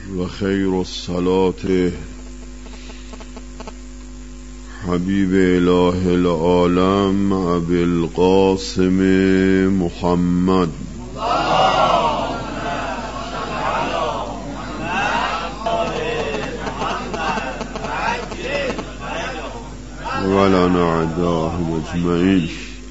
وخير الصلاة حبيب إله العالم أبي القاسم محمد وعلى أعدائهم أجمعين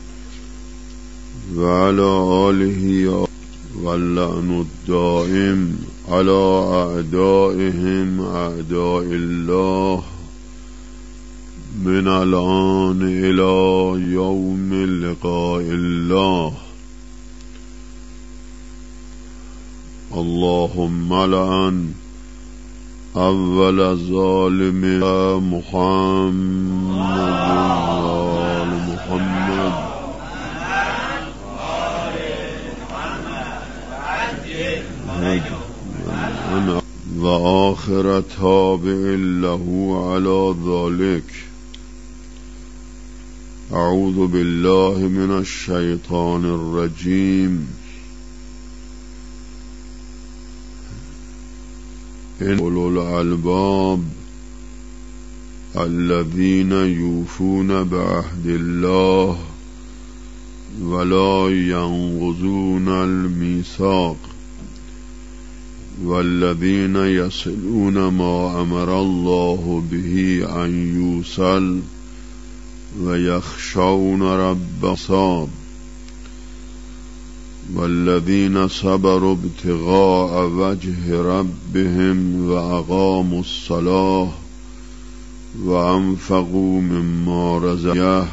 وعلى آله واللعن الدائم على أعدائهم أعداء الله من الآن إلى يوم لقاء الله. اللهم لعن أول ظالم محمد وآل محمد وآخر تابع له على ذلك. أعوذ بالله من الشيطان الرجيم. إن أولو الألباب الذين يوفون بعهد الله ولا ينقضون الميثاق والذين يصلون ما أمر الله به أن يوصل ويخشون رب صاب والذين صبروا ابتغاء وجه ربهم وأقاموا الصلاة وأنفقوا مما رزقهم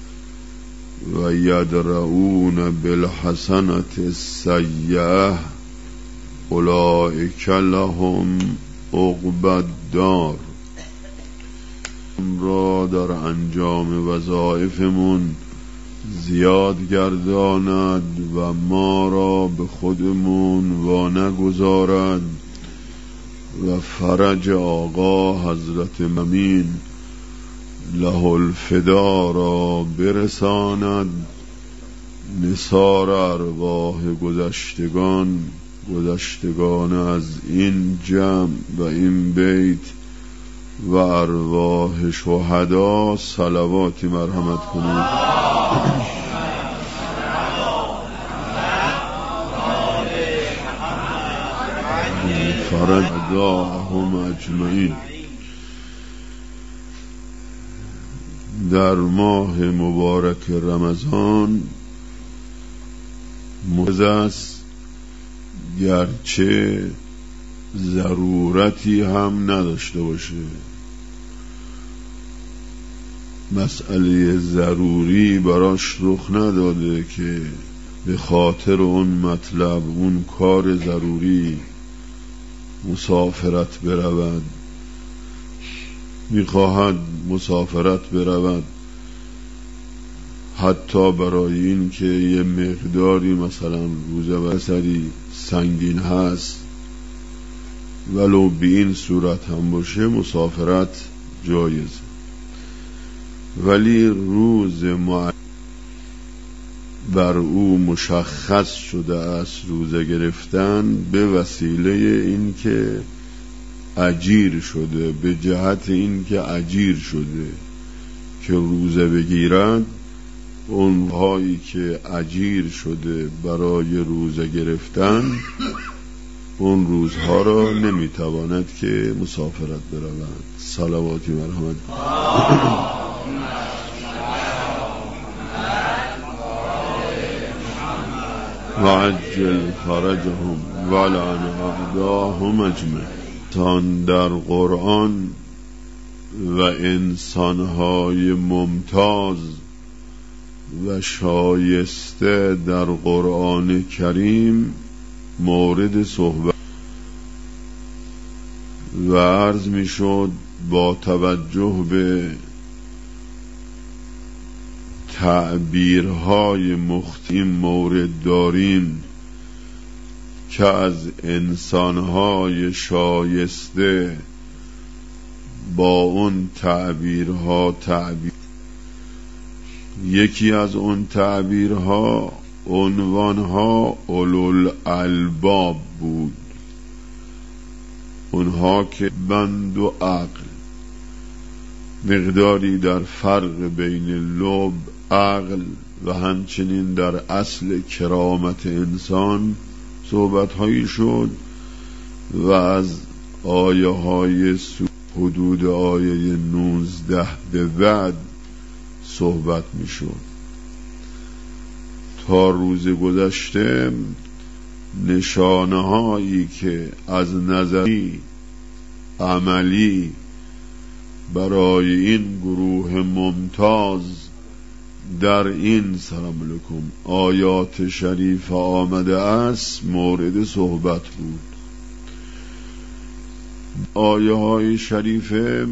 ويدرؤون بالحسنة السيئة اولئک لهم عقبی الدار. را در انجام وظایفمون زیاد گرداند و ما را به خودمون وانگذارد و فرج آقا حضرت امین له الفدا را برساند. نثار ارواح گذشتگان از این جمع و این بیت و ارواح شهدا صلواتی مرحمت کنید. فرجهم اجمعین. در ماه مبارک رمضان موعظه است، گرچه ضرورتی هم نداشته باشه. مسئله ضروری براش رخ نداده که به خاطر اون مطلب، اون کار ضروری مسافرت برود. میخواهد مسافرت برود حتی برای این که یه مقداری مثلا روزه بسری سنگین هست، ولو به این صورت هم باشه مسافرت جایز. ولی روز بر او مشخص شده است روزه گرفتن به وسیله این که اجیر شده، به جهت این که اجیر شده که روزه بگیرد، اونهایی که اجیر شده برای روزه گرفتن اون روزها را نمیتواند که مسافرت برود. صلواتی مرحمت و عجل فرجهم ولعن اعداهم اجمعین. تان در قرآن و انسانهای ممتاز و شایسته در قرآن کریم مورد صحبت و عرض می شد با توجه به تعبیرهای مختلف مورد داریم که از انسانهای شایسته با اون تعبیرها یکی از اون تعبیرها عنوانها اولوالالباب بود اونها که بند و عقل، مقداری در فرق بین لب، عقل و همچنین در اصل کرامت انسان صحبت‌هایی شد و از آیه های حدود آیه 19 به بعد صحبت می شد. تا روز گذشته نشانه هایی که از نظری عملی برای این گروه ممتاز در این سلام علیکم آیات شریف آمده است مورد صحبت بود. آیه های شریفه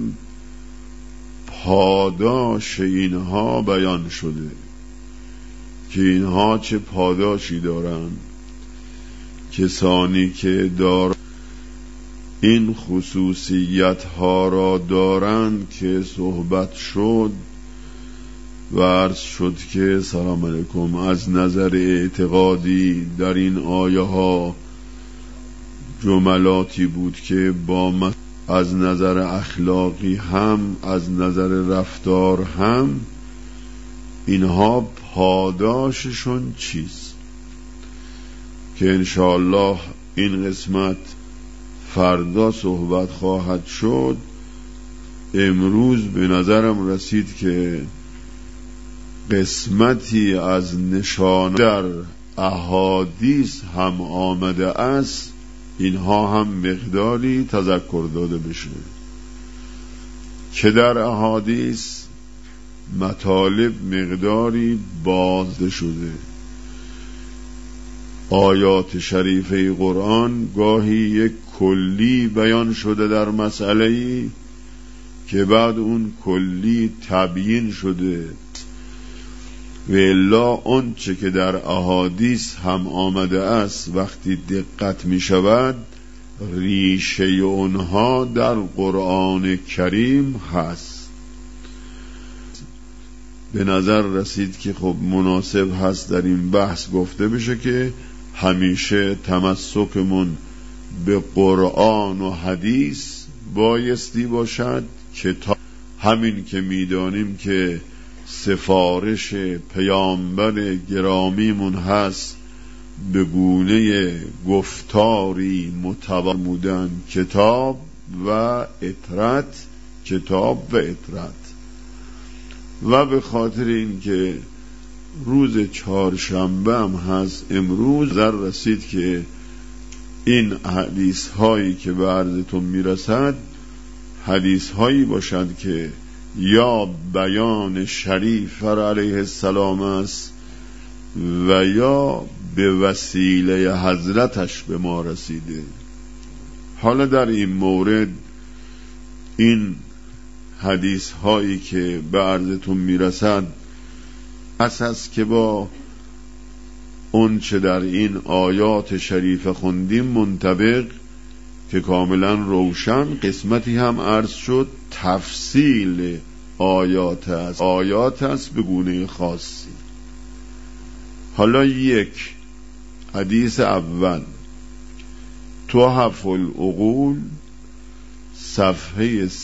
پاداش اینها بیان شده که اینها چه پاداشی دارند. کسانی که این خصوصیت ها را دارند که صحبت شد و عرض شد که سلام علیکم از نظر اعتقادی در این آیه ها جملاتی بود که با از نظر اخلاقی هم از نظر رفتار هم اینها پاداششون چیست که انشاءالله این قسمت فردا صحبت خواهد شد. امروز به نظرم رسید که قسمتی از نشان در احادیث هم آمده است اینها هم مقداری تذکر داده بشه که در احادیث مطالب مقداری بازده شده. آیات شریفه قرآن گاهی یک کلی بیان شده در مسئله‌ای که بعد اون کلی تبیین شده و الا آنچه که در احادیث هم آمده است وقتی دقت می شود ریشه اونها در قرآن کریم هست. به نظر رسید که خب مناسب هست در این بحث گفته بشه که همیشه تمسکمون به قرآن و حدیث بایستی باشد که همین که میدانیم که سفارش پیامبر گرامیمون هست به گونه گفتاری متوامودن کتاب و اطرت، کتاب و اطرت. و به خاطر این که روز چهارشنبه هم هست امروز در رسید که این حدیث هایی که به عرضتون میرسد حدیث هایی باشد که یا بیان شریف علیه السلام است و یا به وسیله حضرتش به ما رسیده. حالا در این مورد این حدیث هایی که به عرضتون میرسد اساس که با اون چه در این آیات شریف خوندیم منطبق که کاملا روشن، قسمتی هم عرض شد تفصیل آیات است به گونه خاصی. حالا یک حدیث اول تحف العقول صفحه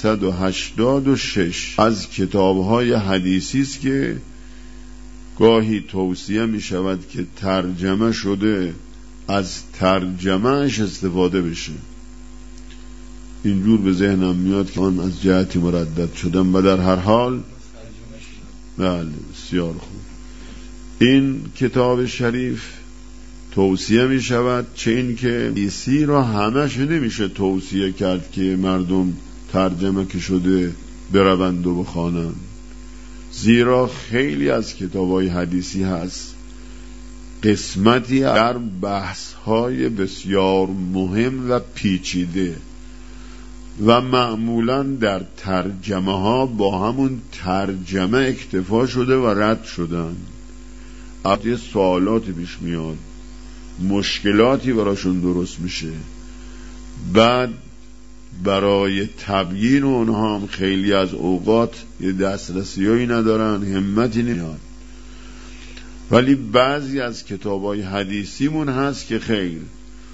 386 از کتاب‌های حدیثی است که گاهی توصیه می شود که ترجمه شده از ترجمهش استفاده بشه. اینجور به ذهنم میاد که آن از جهتی مردد شدم و در هر حال بله بسیار خوب. این کتاب شریف توصیه می شود، چه این که حدیثی را همش نمیشه توصیه کرد که مردم ترجمه که شده بروند و بخوانند، زیرا خیلی از کتاب‌های حدیثی هست قسمتی در بحث‌های بسیار مهم و پیچیده و معمولاً در ترجمه ها با همون ترجمه اکتفا شده و رد شدن. یه سوالاتی پیش میاد، مشکلاتی براشون درست میشه، بعد برای تبیین اونها هم خیلی از اوقات یه دسترسیایی ندارن، همتی نمیاد. ولی بعضی از کتابای حدیثیمون هست که خیر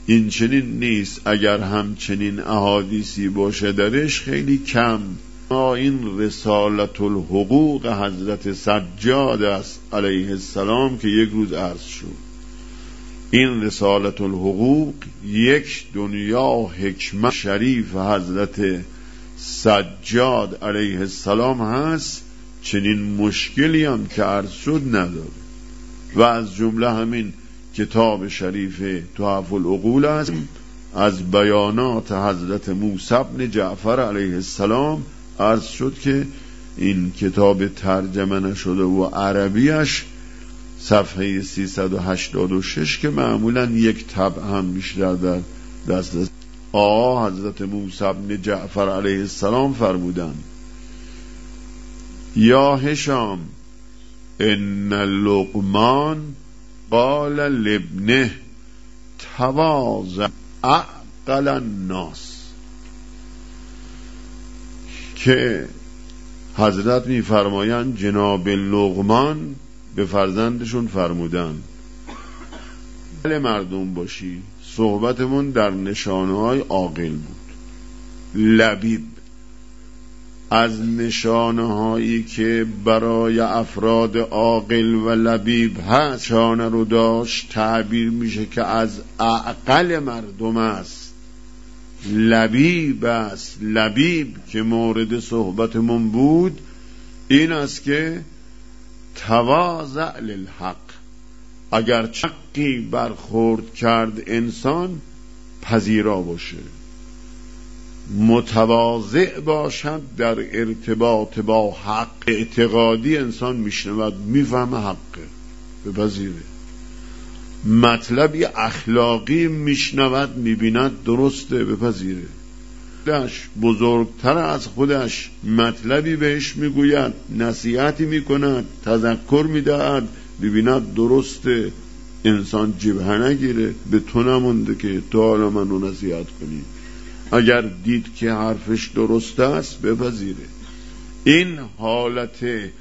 این چنین نیست. اگر همچنین احادیثی باشه درش خیلی کم. این رسالت الحقوق حضرت سجاد است علیه السلام که یک روز عرض شد. این رسالت الحقوق یک دنیا حکمت شریف حضرت سجاد علیه السلام هست. چنین مشکلی هم که عرض شد نداره و از جمله همین کتاب شریف تحف العقول است. از بیانات حضرت موسی بن جعفر علیه السلام عرض شد که این کتاب ترجمه نشده و عربیش صفحه 386 که معمولا یک طبع هم بیشتر در دست است. حضرت موسی بن جعفر علیه السلام فرمودند: یا هشام ان لقمان قال لابنه تواضع اعقل الناس. که حضرت می فرمایند جناب لقمان به فرزندشون فرمودن مردم باشی. صحبتمون در نشانه‌های عاقل بود. لبیب از نشانه‌هایی که برای افراد عاقل و لبیب هست نشانه رو داشت تعبیر میشه که از عقل مردم است. لبیب است. لبیب که مورد صحبتمون بود این است که تواضع للحق. اگر حقی برخورد کرد انسان پذیرا باشه، متواضع باشد در ارتباط با حق. اعتقادی انسان میشنود میفهمه حقه بپذیره. مطلبی اخلاقی میشنود میبیند درسته بپذیره. بزرگتر از خودش مطلبی بهش میگوید، نصیحتی میکند، تذکر میدهد، ببیند درسته، انسان جبهه نگیره. به تو نمونده که تو حالا منو نصیحت کنی. اگر دید که حرفش درست است بپذیره. این حالت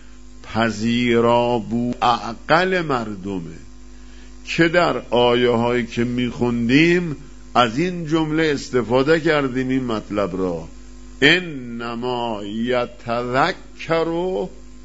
پذیرا بود عقل مردمه که در آیه هایی که میخوندیم از این جمله استفاده کردیم. این مطلب را انما یتذکر،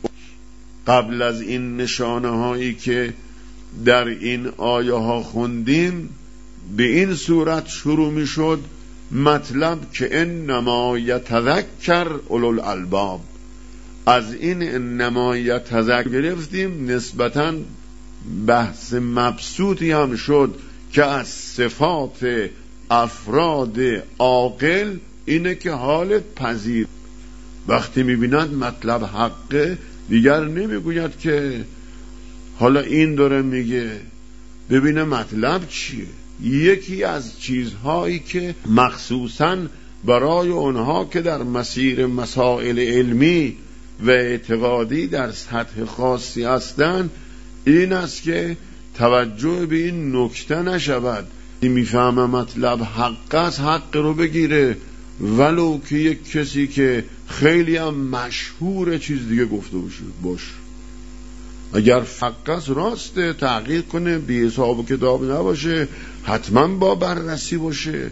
قبل از این نشانه هایی که در این آیه ها خوندیم به این صورت شروع می شد مطلب که انما یتذکر اولو الالباب. از این انما یتذکر گرفتیم نسبتاً بحث مبسوطی هم شد که از صفات افراد عاقل اینه که حال پذیر وقتی میبیند مطلب حقه دیگر نمیگوید که حالا این داره میگه ببینه مطلب چیه. یکی از چیزهایی که مخصوصاً برای اونها که در مسیر مسائل علمی و اعتقادی در سطح خاصی هستند این است که توجه به این نکته نشود. میفهمه مطلب حق است حق رو بگیره، ولو که یک کسی که خیلی هم مشهور چیز دیگه گفته باشه. اگر حق است راسته تحقیق کنه، بی حساب و کتاب نباشه، حتما با بررسی باشه.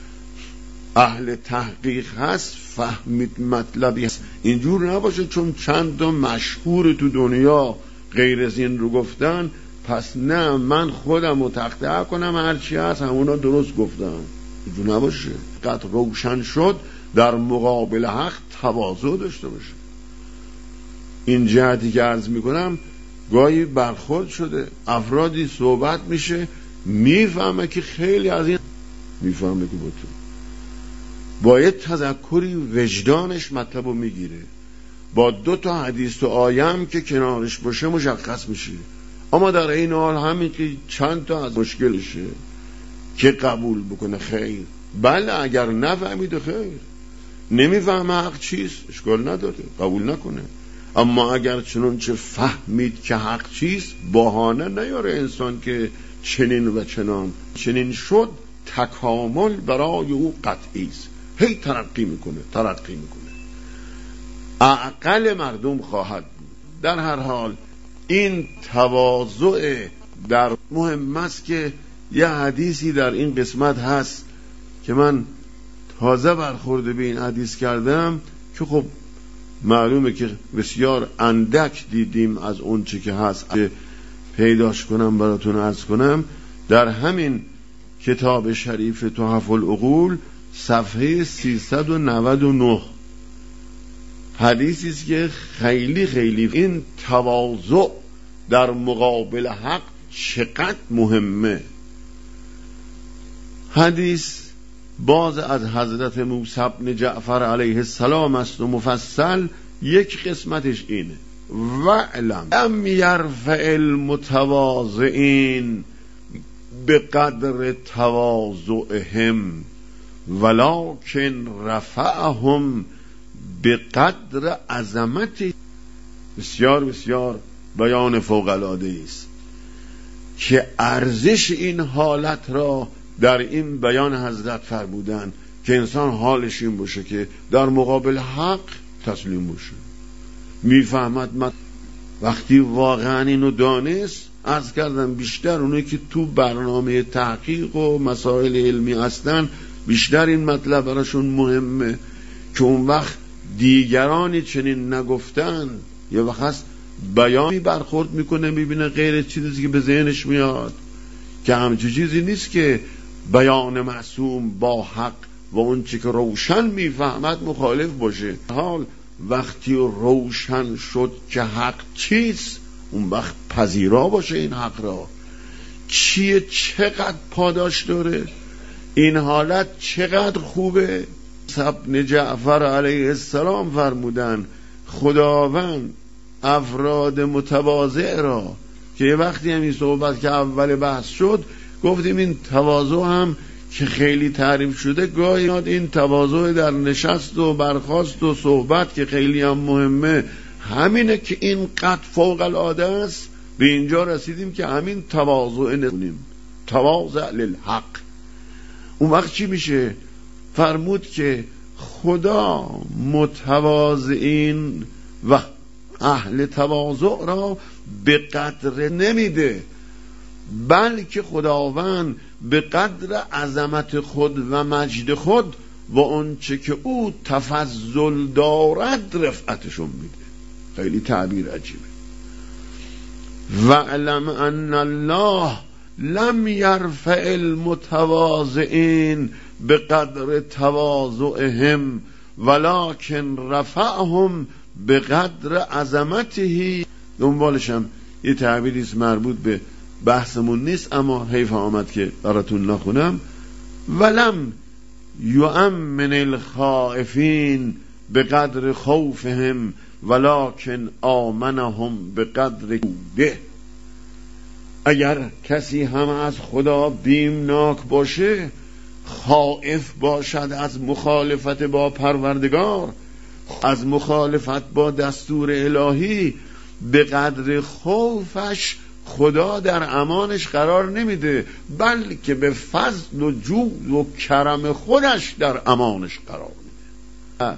اهل تحقیق هست فهمید مطلبی هست. اینجور نباشه چون چند تا مشهور تو دنیا غیر از این رو گفتن پس نه من خودم رو تقطیع کنم هرچی هست همونا درست گفتن. اینجور نباشه. قد روشن شد در مقابل حق تواضع داشته باشه. این جهتی که عرض میکنم گاهی برخورد شده افرادی صحبت میشه میفهمه که خیلی از این میفهمه که باید تذکری وجدانش مطلب رو میگیره. با 2 تا حدیث و آیه هم که کنارش باشه مشخص میشه. اما در این حال همین که چند تا از مشکلشه که قبول بکنه خیر. بله اگر نفهمید خیر، نمیفهمه حق چیست اشکال نداره قبول نکنه. اما اگر چنانچه فهمید که حق چیست بهانه نیاره انسان که چنین و چنان. چنین شد تکامل برای او قطعی است. هی ترقی میکنه عقل مردم خواهد بود. در هر حال این تواضع در مهم است که یه حدیثی در این قسمت هست که من تازه برخورده به این حدیث کردم که خب معلومه که بسیار اندک دیدیم از اون چه که هست، پیداش کنم براتون عرض کنم. در همین کتاب شریف تحف العقول صفحه 399 حدیثی است که خیلی خیلی این تواضع در مقابل حق چقدر مهمه. حدیث باز از حضرت موسی بن جعفر علیه السلام است و مفصل یک قسمتش اینه: وَاعْلَمْ لَمْ يَرْفَعِ الْمُتَوَاضِعِينَ بِقَدْرِ تَوَاضُعِهِمْ وَلَكِنْ رَفَعَهُمْ بِقَدْرِ عَظَمَتِهِ. بسیار بسیار بیان فوق‌العاده است که ارزش این حالت را در این بیان حضرت فرمودن که انسان حالش این باشه که در مقابل حق تسلیم باشه، میفهمد. وقتی واقعا اینو دانست، عرض کردم بیشتر اونایی که تو برنامه تحقیق و مسائل علمی هستن بیشتر این مطلب براشون مهمه که اون وقت دیگرانی چنین نگفتن یه وقت هست بیانی برخورد میکنه، میبینه غیر چیزی که به ذهنش میاد که همچه چیزی نیست که بیان معصوم با حق و اون چی که روشن میفهمد مخالف باشه. حال وقتی روشن شد که حق چیست، اون وقت پذیرا باشه این حق را چیه، چقدر پاداش داره، این حالت چقدر خوبه. ابن جعفر علیه السلام فرمودن خداوند افراد متواضع را که یه وقتی همین صحبت که اول بحث شد گفتیم این تواضع هم که خیلی تعریف شده، گاهی این تواضع در نشست و برخاست و صحبت که خیلی هم مهمه، همینه که این قد فوق العاده است. به اینجا رسیدیم که همین تواضع نکنیم، تواضع للحق. اون وقت چی میشه؟ فرمود که خدا متواضعین و اهل تواضع را به قدر نمیده، بلکه خداوند به قدر عظمت خود و مجد خود و اون چه که او تفضل دارد رفعتشون میده. خیلی تعبیر عجیبه. وَاعْلَمْ أَنَّ اللَّهَ لَمْ يَرْفَعِ الْمُتَوَاضِعِينَ بِقَدْرِ تَوَاضُعِهِمْ وَلَكِنْ رَفَعَهُمْ بِقَدْرِ عَظَمَتِهِ. دنبالشم یه تعبیری است مربوط به بحثمون نیست اما حیف آمد که براتون نخونم. ولم یؤمن الخائفین بقدر خوفهم ولکن آمنهم بقدر جوده. اگر کسی هم از خدا بیمناک باشه، خائف باشد از مخالفت با پروردگار، از مخالفت با دستور الهی، به قدر خوفش خدا در امانش قرار نمیده، بلکه به فضل و جود و کرم خودش در امانش قرار میده.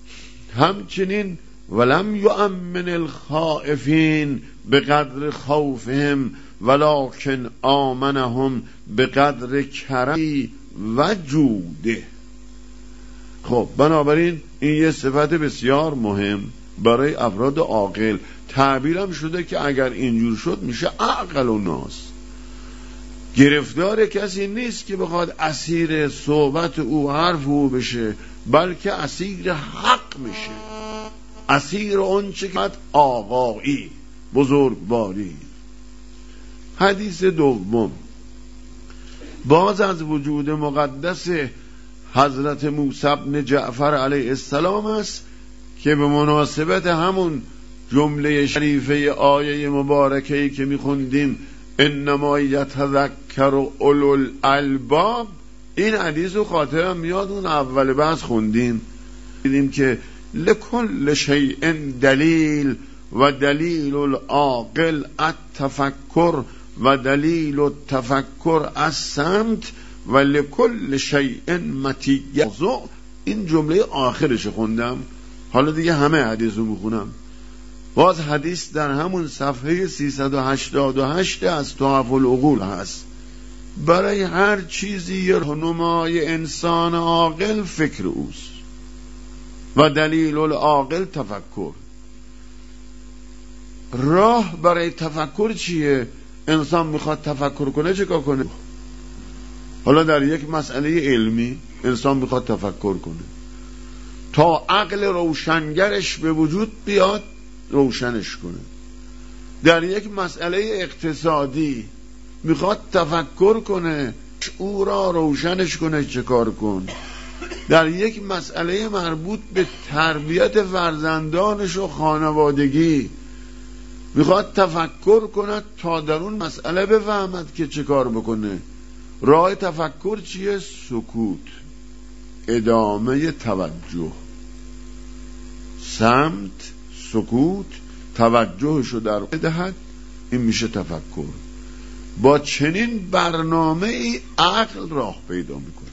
همچنین ولم یؤمن الخائفین به قدر خوفهم ولکن آمنهم به قدر کرمی و جوده. خب بنابراین این یه صفت بسیار مهم برای افراد عاقل. تعبیرم شده که اگر اینجور شد میشه عقل و ناس. گرفتار کسی نیست که بخواد اسیر صحبت او حرف او بشه، بلکه اسیر حق میشه، اسیر اون چه که آقایی بزرگواری. حدیث دوم باز از وجود مقدس حضرت موسی بن جعفر علیه السلام است که به مناسبت همون جمله شریفه آیه مبارکه‌ای که میخوندیم انما یتذکر اولو الالباب، این حدیث رو خاطرم میاد اون اول بحث خوندیم، دیدیم که لکل شیء دلیل و دلیل العاقل التفکر و دلیل التفکر الصمت و لکل شیء مطیع. این جمله آخرش خوندم، حالا دیگه همه حدیث رو میخونم. باز حدیث در همون صفحه 388 از تحف العقول هست برای هر چیزی راهنمای انسان عاقل فکر اوست و دلیل العاقل تفکر. راه برای تفکر چیه؟ انسان میخواد تفکر کنه چیکار کنه؟ حالا در یک مسئله علمی انسان میخواد تفکر کنه تا عقل روشنگرش به وجود بیاد روشنش کنه. در یک مسئله اقتصادی میخواد تفکر کنه او را روشنش کنه چه کار کن. در یک مسئله مربوط به تربیت فرزندانش و خانوادگی میخواد تفکر کند تا در اون مسئله بفهمد که چه کار بکنه. راه تفکر چیه؟ سکوت، ادامه توجه، سمت، سکوت، توجهشو در دهد، این میشه تفکر. با چنین برنامه ای عقل راه پیدا میکنه.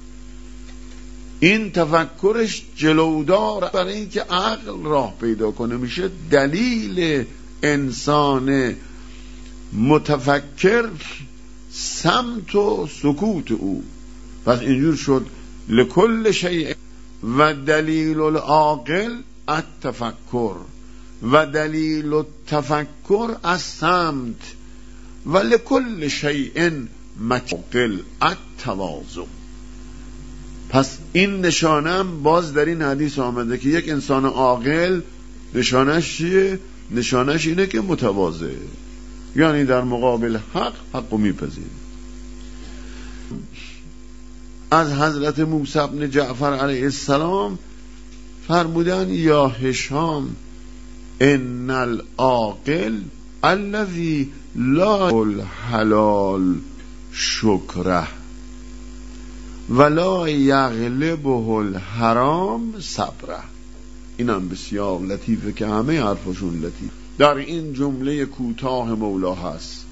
این تفکرش جلودار برای اینکه عقل راه پیدا کنه میشه دلیل انسان متفکر، سمت و سکوت او. پس اینجور شد لکل شیء و دلیل العاقل التفکر و دلیل التفکر السمت و لکل شیء متعقل التواضع. پس این نشانم باز در این حدیث آمده که یک انسان عاقل نشانش چیه؟ نشانش اینه که متواضع، یعنی در مقابل حق میپذیره. از حضرت موسی بن جعفر علیه السلام فرمودن یا هشام ان العاقل الذی لا الحلال شکره ولا یغلبه الحرام صبره. اینم بسیار لطیفه که همه حرفشون لطیف. در این جمله کوتاه مولا هست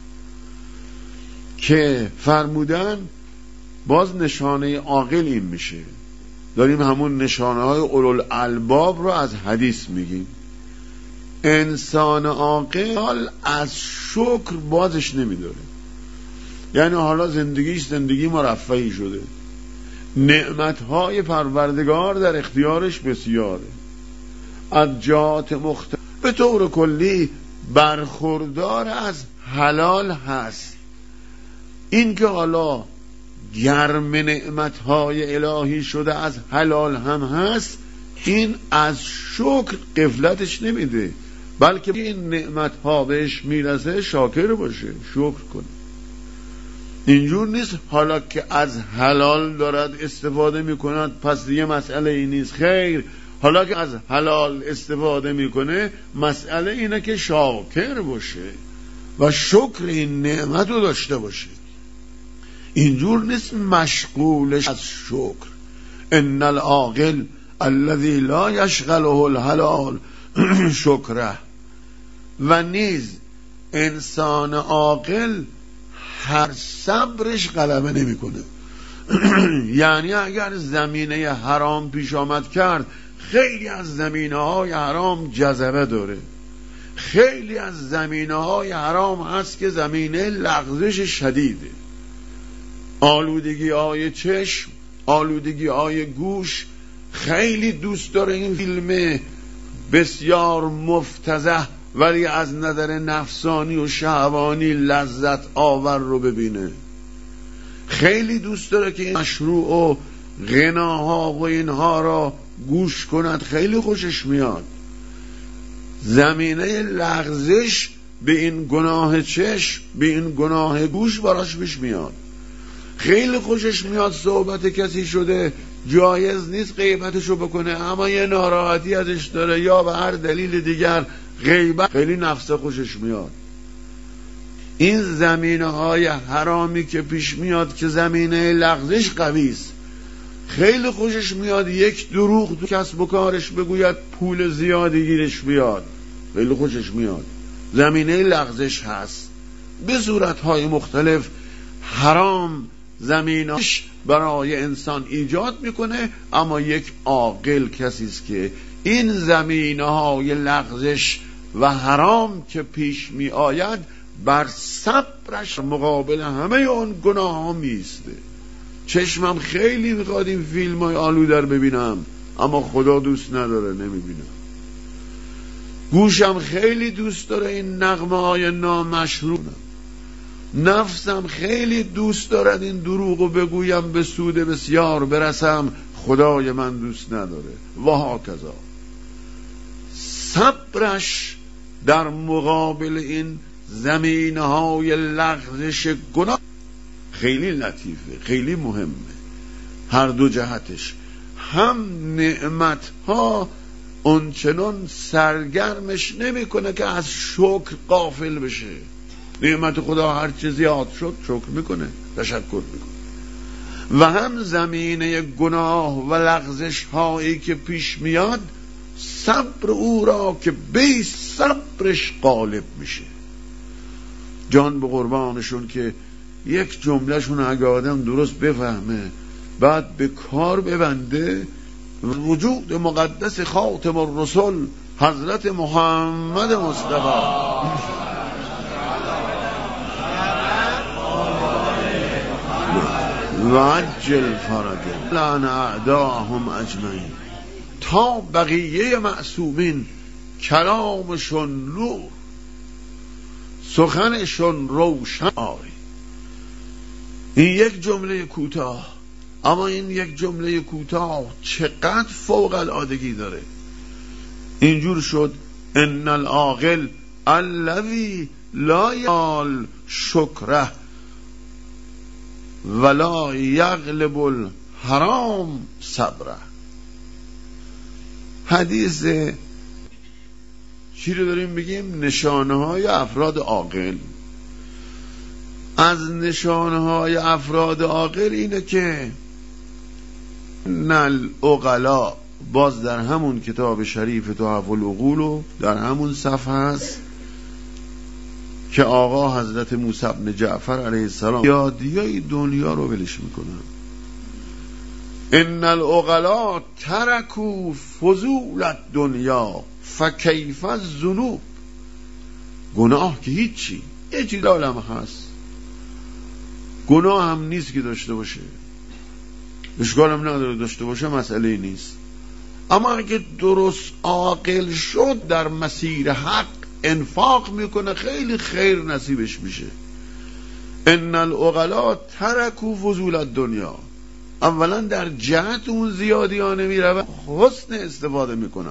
که فرمودن باز نشانه عاقل این میشه. داریم همون نشانه های اولوالالباب رو از حدیث میگیم. انسان عاقل از شکر بازش نمیداره، یعنی حالا زندگی مرفهی شده، نعمتهای پروردگار در اختیارش بسیاره، از جهات مختلف به طور کلی برخوردار از حلال هست. این که حالا گرم نعمتهای الهی شده از حلال هم هست، این از شکر غفلتش نمیده، بلکه این نعمتها بهش میرسه شاکر باشه، شکر کنه. اینجور نیست حالا که از حلال دارد استفاده میکند پس دیگه مسئله این نیست. خیر، حالا که از حلال استفاده میکنه مسئله اینه که شاکر باشه و شکر این نعمت رو داشته باشه. اینجور نیست مشغولش از شکر. ان العاقل الذی لا یشغله الحلال شکره. و نیز انسان عاقل هر صبرش غلبه نمیکنه. یعنی اگر زمینه حرام پیش آمد کرد، خیلی از زمینه های حرام جذبه داره، خیلی از زمینه های حرام هست که زمینه لغزش شدیده. آلودگی های چشم، آلودگی های گوش، خیلی دوست داره این فیلم بسیار مفتضح ولی از نظر نفسانی و شهوانی لذت آور رو ببینه. خیلی دوست داره که این مشروع و غناها و اینها را گوش کند، خیلی خوشش میاد. زمینه لغزش به این گناه چشم، به این گناه گوش براش پیش میاد. خیلی خوشش میاد صحبت کسی شده، جایز نیست غیبتشو بکنه اما یه ناراحتی ازش داره یا به هر دلیل دیگر غیبت، خیلی نفس خوشش میاد. این زمینه های حرامی که پیش میاد که زمینه لغزش قوی است، خیلی خوشش میاد یک دروغ تو کسب و کارش بگوید پول زیادی گیرش بیاد، خیلی خوشش میاد. زمینه لغزش هست به صورتهای مختلف. حرام زمینش برای انسان ایجاد میکنه، اما یک عاقل کسی است که این زمینه های لغزش و حرام که پیش می آید بر صبرش مقابل همه اون گناه ها میسته. چشمم خیلی میخواد این فیلم های آلوده رو ببینم، اما خدا دوست نداره نمیبینم. گوشم خیلی دوست داره این نغمه های نامشروع، نفسم خیلی دوست دارد این دروغو بگویم به سود بسیار برسم، خدای من دوست نداره. و هاکذا صبرش در مقابل این زمینه های لغزش گناه خیلی لطیفه، خیلی مهمه. هر دو جهتش، هم نعمت ها اونچنان سرگرمش نمیکنه که از شکر غافل بشه. نعمت خدا هر چه زیاد شد شکر میکنه، تشکر میکنه. و هم زمینه گناه و لغزش هایی که پیش میاد، صبر او را که بی صبرش غالب میشه. جان به قربانشون که یک جملهشون اگه آدم درست بفهمه بعد به کار ببنده، وجود مقدس خاتم الرسل حضرت محمد مصطفی و عجل فرجه لعن اعداهم اجمعین، تا بقیه معصومین کلامشون نور، سخنشون روشن. این یک جمله کوتاه، اما این یک جمله کوتاه چقدر فوق العادگی داره. اینجور شد ان العاقل الذی لا یال شکره ولا یغلب الحرام صبره. حدیث چی رو داریم بگیم؟ نشانه های افراد عاقل. از نشانه های افراد عاقل اینه که نل عقلا، باز در همون کتاب شریف تحف العقول و در همون صفحه هست که آقا حضرت موسی بن جعفر علیه السلام یادیای دنیا رو ولش میکنن. ان العقلا ترکوا فضول الدنیا فکیف الذنوب. گناه که هیچی، یه چیز عالم هست، گناه هم نیست که داشته باشه، اشکال هم نداره داشته باشه، مسئله نیست. اما اگه درست عاقل شد در مسیر حق انفاق میکنه، خیلی خیر نصیبش میشه. ان العقلا ترکوا فضول الدنیا، اولا در جهت اون زیادیانه میره، حسن استفاده میکنن.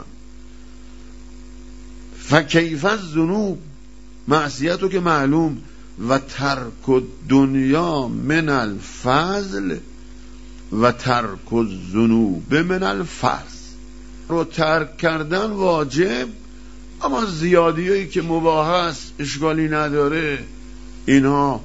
فکیف الذنوب، معصیتو که معلوم، و ترک دنیا من الفضل و ترک الذنوب من الفضل. رو ترک کردن واجب، اما زیادیایی که مباح است اشکالی نداره، اینها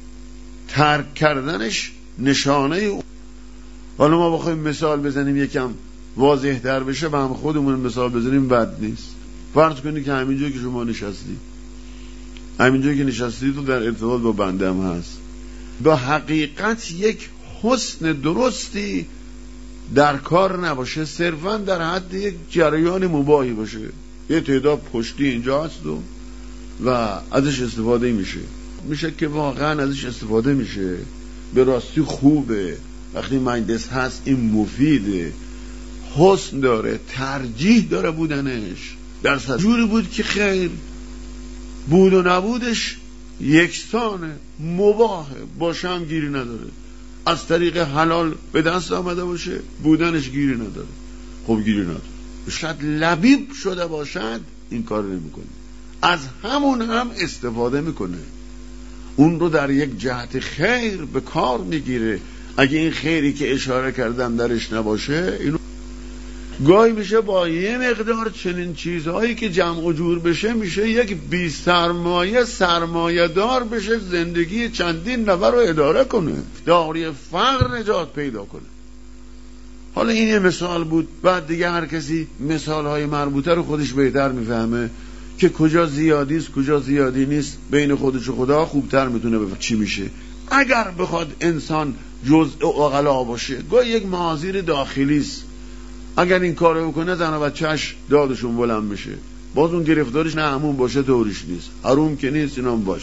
ترک کردنش نشانه او. حالا ما بخوایم مثال بزنیم یکم واضح تر بشه، به هم خودمون مثال بزنیم بد نیست. فرض کنید که همینجایی که شما نشستی، همینجایی که نشستی تو در ارتباط با بنده هم هست، با حقیقت یک حسن درستی در کار نباشه، صرفا در حد یک جریان مباحی باشه، یه تعداد پشتی اینجا هست و ازش استفاده میشه که واقعا ازش استفاده میشه، به راستی خوبه، وقتی مجلس هست این مفیده، حسن داره، ترجیح داره بودنش، در جوری بود که خیر بود و نبودش یکسانه، مباهه، باشه هم گیری نداره، از طریق حلال به دست آمده باشه بودنش گیری نداره. خب گیری نداره، شاید لبیب شده باشد این کار نمیکنه، از همون هم استفاده میکنه، اون رو در یک جهت خیر به کار میگیره. اگه این خیری که اشاره کردم درش نباشه، اینو گاهی میشه با یه مقدار چنین چیزهایی که جمع و جور بشه، میشه یک بی سرمایه دار بشه، زندگی چندین نفر رو اداره کنه، داری فقر نجات پیدا کنه. حالا این یه مثال بود، بعد دیگه هر کسی مثالهای مربوطه رو خودش بهتر میفهمه که کجا زیادی است کجا زیادی نیست، بین خودش و خدا خوبتر میتونه بفهمه چی میشه. اگر بخواد انسان جزء عقلا باشه، گاهی یک معاذیر داخلی است، اگر این کارو بکنه زن و بچه‌اش دادشون بلند میشه، باز اون گرفتارش نه همون باشه طوریش نیست، حروم که نیست، اینا هم باشه.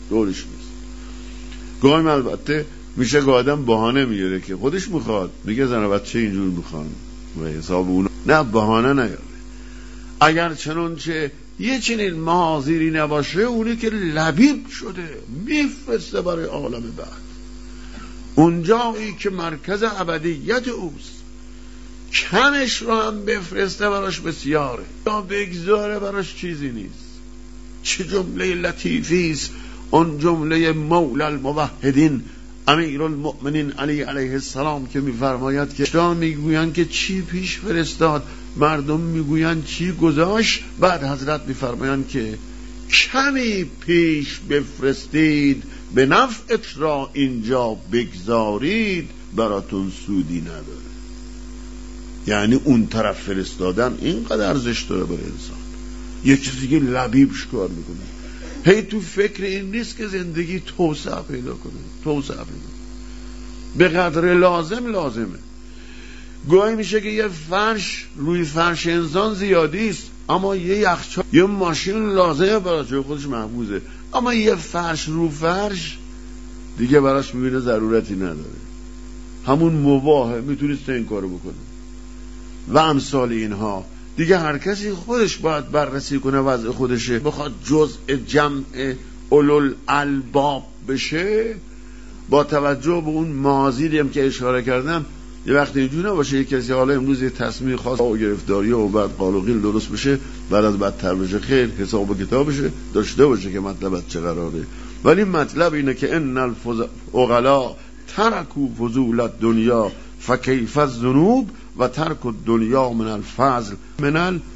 دورش نیست. گاهی البته میشه که آدم بهانه میاره که خودش میخواد، میگه زن و بچه اینجور میخوان و حساب اون، نه بهانه نیاره. اگر چنانچه یه چنین محاضری نباشه، اونی که لبیب شده میفرسته برای عالم بعد، اونجایی که مرکز ابدیت اوست. کمش رو هم بفرسته براش بسیاره، یا بگذاره براش چیزی نیست. چه جمله لطیفیست اون جمله مولا الموحدین امیر المؤمنین علی علیه السلام که میفرماید که شما میگویند که چی پیش فرستاد، مردم میگویند چی گذاشت، بعد حضرت میفرمایند که کمی پیش بفرستید به نفعت را اینجا بگذارید براتون سودی نداره. یعنی اون طرف فرستادن اینقدر ارزش داره برای انسان. یه چیزی که لبیبش کار میکنه، هی تو فکر این نیست که زندگی توسعه پیدا کنه، به قدر لازمه. گاهی میشه که یه فرش روی فرش انسان زیادی است، اما یه یخچال یه ماشین لازمه برای جای خودش محفوظه، اما یه فرش رو فرش دیگه براش میبینه ضرورتی نداره، همون مباهه، میتونست این کارو بکنه و امثال اینها. دیگه هر کسی خودش باید بررسی کنه وضع خودشه. بخواد جزء جمع اولل الباب بشه، با توجه به اون معاذیری هم که اشاره کردم، یه وقت اینجور نباشه یه کسی حالا امروز یه تصمیم خاص و گرفتاری و بعد قال و قیل درست بشه، بعد از بدتر بشه، خیر حساب و کتابشه داشته باشه که مطلب چه قراره. ولی مطلب اینه که ان العقلا ترکوا فضول الدنیا فکیف الذنوب و ترک الدنیا من الفضل من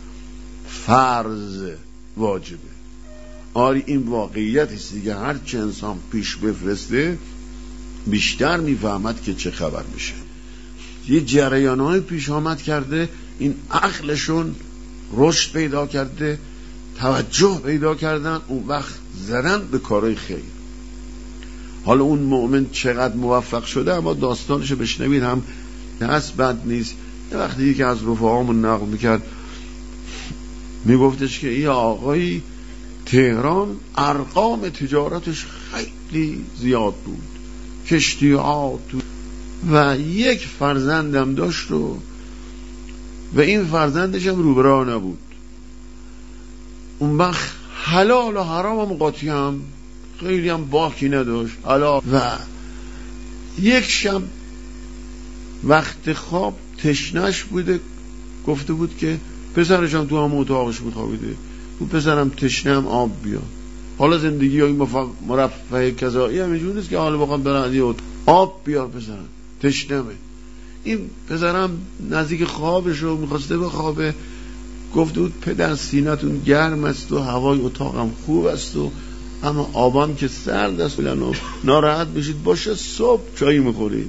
الفرض واجبه. آری این واقعیت است دیگه. هر چه انسان پیش بفرسته بیشتر میفهمد که چه خبر میشه. یه جریانهای پیش آمد کرده، این عقلشون رشد پیدا کرده، توجه پیدا کردن، اون وقت زدن به کارهای خیر. حالا اون مؤمن چقدر موفق شده، اما داستانشو بشنوید هم هست، بد نیست. یه وقتی که از رفقامون نقل میکرد، میگفتش که این آقای تهران ارقام تجارتش خیلی زیاد بود، کشتیات و یک فرزندم داشت و این فرزندش هم روبراه نبود. اون وقت حلال و حرام هم قاطی هم خیلی هم باکی نداشت حلال. و یک شب وقت خواب تشنش بوده، گفته بود که پسرش هم تو هم اتاقش بود خوابیده، تو پسرم تشنم آب بیا. حالا زندگی های مرفه کذایی هم اینجور نیست که حالا بخوام برن آب بیار پسرم تشنمه. این پسرم نزدیک خوابش رو میخواسته بخوابه، گفته بود پدر سینتون گرم است و هوای اتاقم خوب است و اما آبام که سرد است و ناراحت بشید باشه صبح چایی میخورید.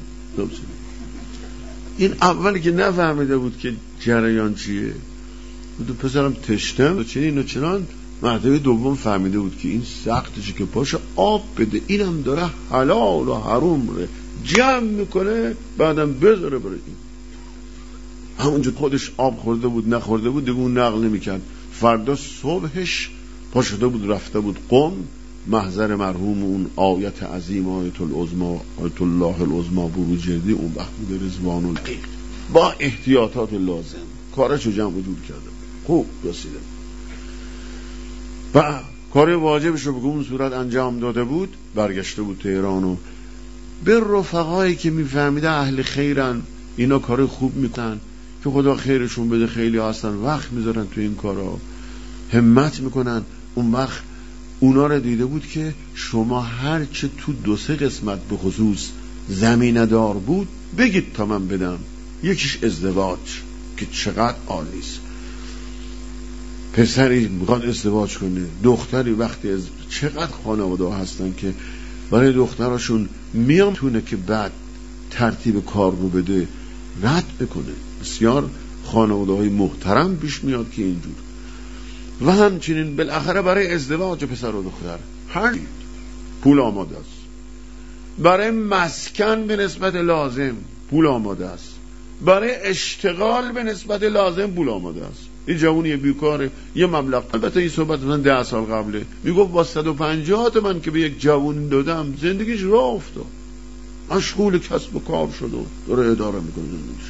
این اولی که نفهمیده بود که جریان چیه، بود پسرم تشنم و چنین و چنان. مرتبه دوم فهمیده بود که این سختشه که پاشه آب بده، اینم داره حلال و حرام رو جمع میکنه بعدم بذاره برای این. همونجا خودش آب خورده بود نخورده بود دیگه اون نقل نمیکرد. فردا صبحش پاشده بود رفته بود قم، محضر مرحوم اون آیت عظیم آیت العظما آیت الله العظما بروجردی، اون وقت بود رضوان القیل، با احتیاطات لازم کارشو جمع جور کرده، خوب رسیده و کار واجبش رو به اون صورت انجام داده بود. برگشته بود تهران و به رفقایی که میفهمیده اهل خیرن، اینا کار خوب میکنن که خدا خیرشون بده، خیلی هستن وقت میذارن تو این کارا، همت میکنن. اون وقت اونا رو دیده بود که شما هرچه تو 2-3 قسمت به خصوص زمینه دار بود بگید تا من بدم. یکیش ازدواج که چقدر عالیست، پسری میخواد ازدواج کنه، دختری وقتی چقدر خانواده هستن که برای دختراشون میامتونه که بعد ترتیب کار رو بده رد بکنه. بسیار خانواده های محترم پیش میاد که اینجور. و همچنین بالاخره برای ازدواج پسر و دختر هر پول آماده است، برای مسکن به نسبت لازم پول آماده است، برای اشتغال به نسبت لازم پول آماده است. این جوونی بیکاره یه مبلغ، البته این صحبت من 10 سال قبله، میگفت با 150 تومن که به یک جوون دادم زندگیش راه افتاد، مشغول کسب و کار شد و داره اداره میکنه زندگیش.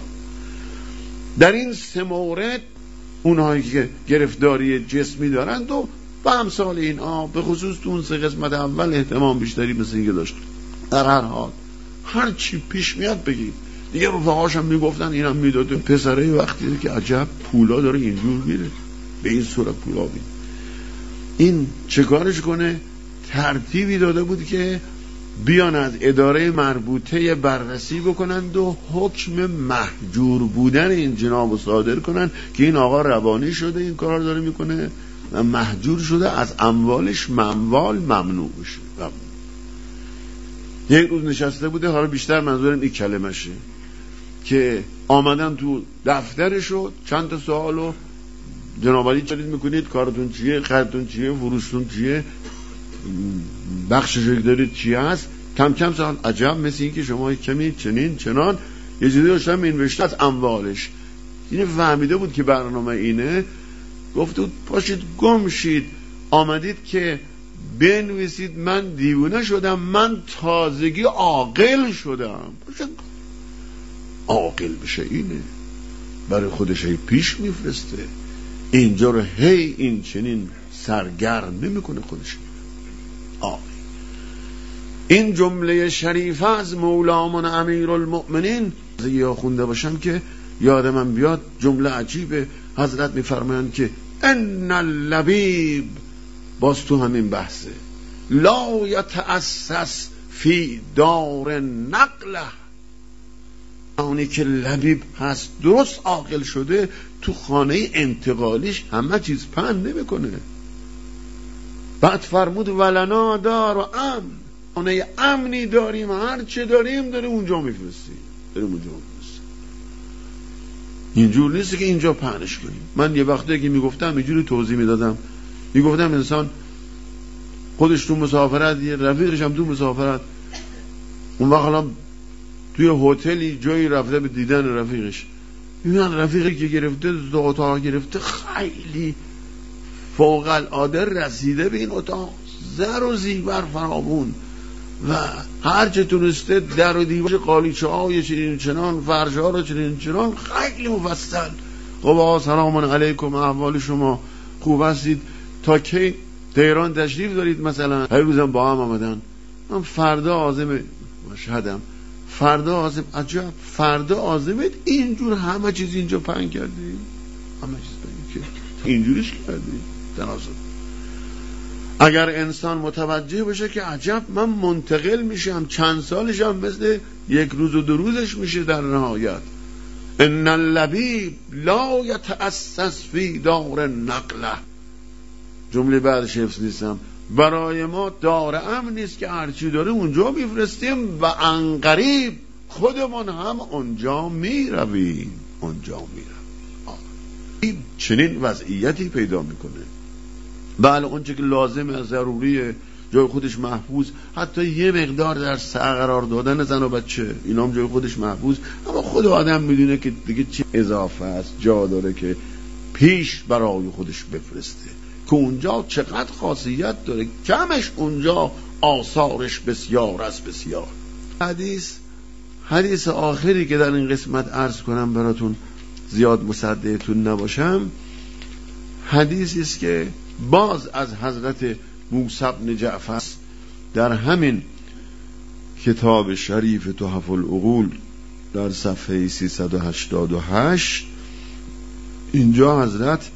در این 3 مورد اونهایی که گرفتاری جسمی دارند و به امثال این به خصوص تو اون 3 قسمت اول اهتمام بیشتری مثل اینکه داشت. در هر حال هر چی پیش میاد بگید. دیگه رفقاش هم میگفتن اینم میداده، پسره وقتی که عجب پولا داره اینجور میره، به این صورت پولا بید. این چه کارش کنه؟ ترتیبی داده بود که بیان از اداره مربوطه بررسی بکنند و حکم محجور بودن این جناب رو صادر کنند که این آقا روانی شده، این کار داره میکنه و محجور شده، از اموالش ممنوع بشه. یک روز نشسته بوده، حالا بیشتر منظورم این کلمشه که آمدن تو دفترشو چند تا سوالو جناب علی چلید میکنید، کارتون چیه، خریدتون چیه، فروشتون چیه، بخشش دارید چی هست، کم کم سوال. عجب، مثل این که شما کمی چنین چنان یه چیزی داشتم نوشته از اموالش. این فهمیده بود که برنامه اینه، گفت پاشید گم شید، آمدید که بنویسید من دیوونه شدم، من تازگی عاقل شدم. عاقل بشه اینه، برای خودش هی پیش میفرسته، اینجا رو هی این چنین سرگرم نمیکنه خودش. این جمله شریفه از مولامون امیرالمؤمنین یا خونده باشم که یادم من بیاد، جمله عجیبه. حضرت میفرمایند که ان اللبیب، باز تو همین بحثه، لا یتأسس فی دار نقله، اونی که لبیب هست درست عاقل شده تو خانه انتقالیش همه چیز پهن نمیکنه. بعد فرمود ولنا دار و امن، خانه امنی داریم، هر چه داریم داریم اونجا میفرستیم، اینجور نیست که اینجا پهنش کنیم. من یه وقتی که میگفتم اینجوری توضیح میدادم، میگفتم انسان خودش تو مسافرت، یه رفیقش هم تو مسافرت، اون وقت الان توی هتلی جایی رفته به دیدن رفیقش، میبینن رفیقی که گرفته دو اتاق گرفته، خیلی فوق العاده رسیده به این اتاق، زر و زیور فراوون و هر چه تونسته در و دیوار قالیچه های چنین چنان، فرش ها رو چنین چنان، خیلی مفصل. خب سلام علیکم، احوال شما خوب هستید؟ تا کی تهران تشریف دارید؟ مثلا هر روزم با هم آمدن، من فردا عازم مشهدم، فردا عازم. عجب، فردا عازمت؟ اینجور همه چیز اینجا پهن کردی، همه چیز پهن کردی، اینجوریش کردی تناسب. اگر انسان متوجه بشه که عجب من منتقل میشم، چند سالشم مثل 1 روز و 2 روزش میشه در نهایت. ان اللبیب لا یتأسس فی دار نقله، جمله بعدش حفظ نیستم، برای ما دار امن نیست که هرچی داره اونجا میفرستیم و عنقریب خودمون هم اونجا میرویم. چنین وضعیتی پیدا میکنه. بله اونچه که لازمه، ضروریه، جای خودش محفوظ، حتی یه مقدار در سر قرار دادن زن و بچه، اینا هم جای خودش محفوظ، اما خود آدم میدونه که دیگه چی اضافه است، جا داره که پیش برای خودش بفرسته که اونجا چقدر خاصیت داره، کمش اونجا آثارش بسیار است بسیار. حدیث آخری که در این قسمت عرض کنم براتون، زیاد مصدقتون نباشم، حدیثی است که باز از حضرت موسی بن جعفر در همین کتاب شریف تحف العقول در صفحه 388 اینجا حضرت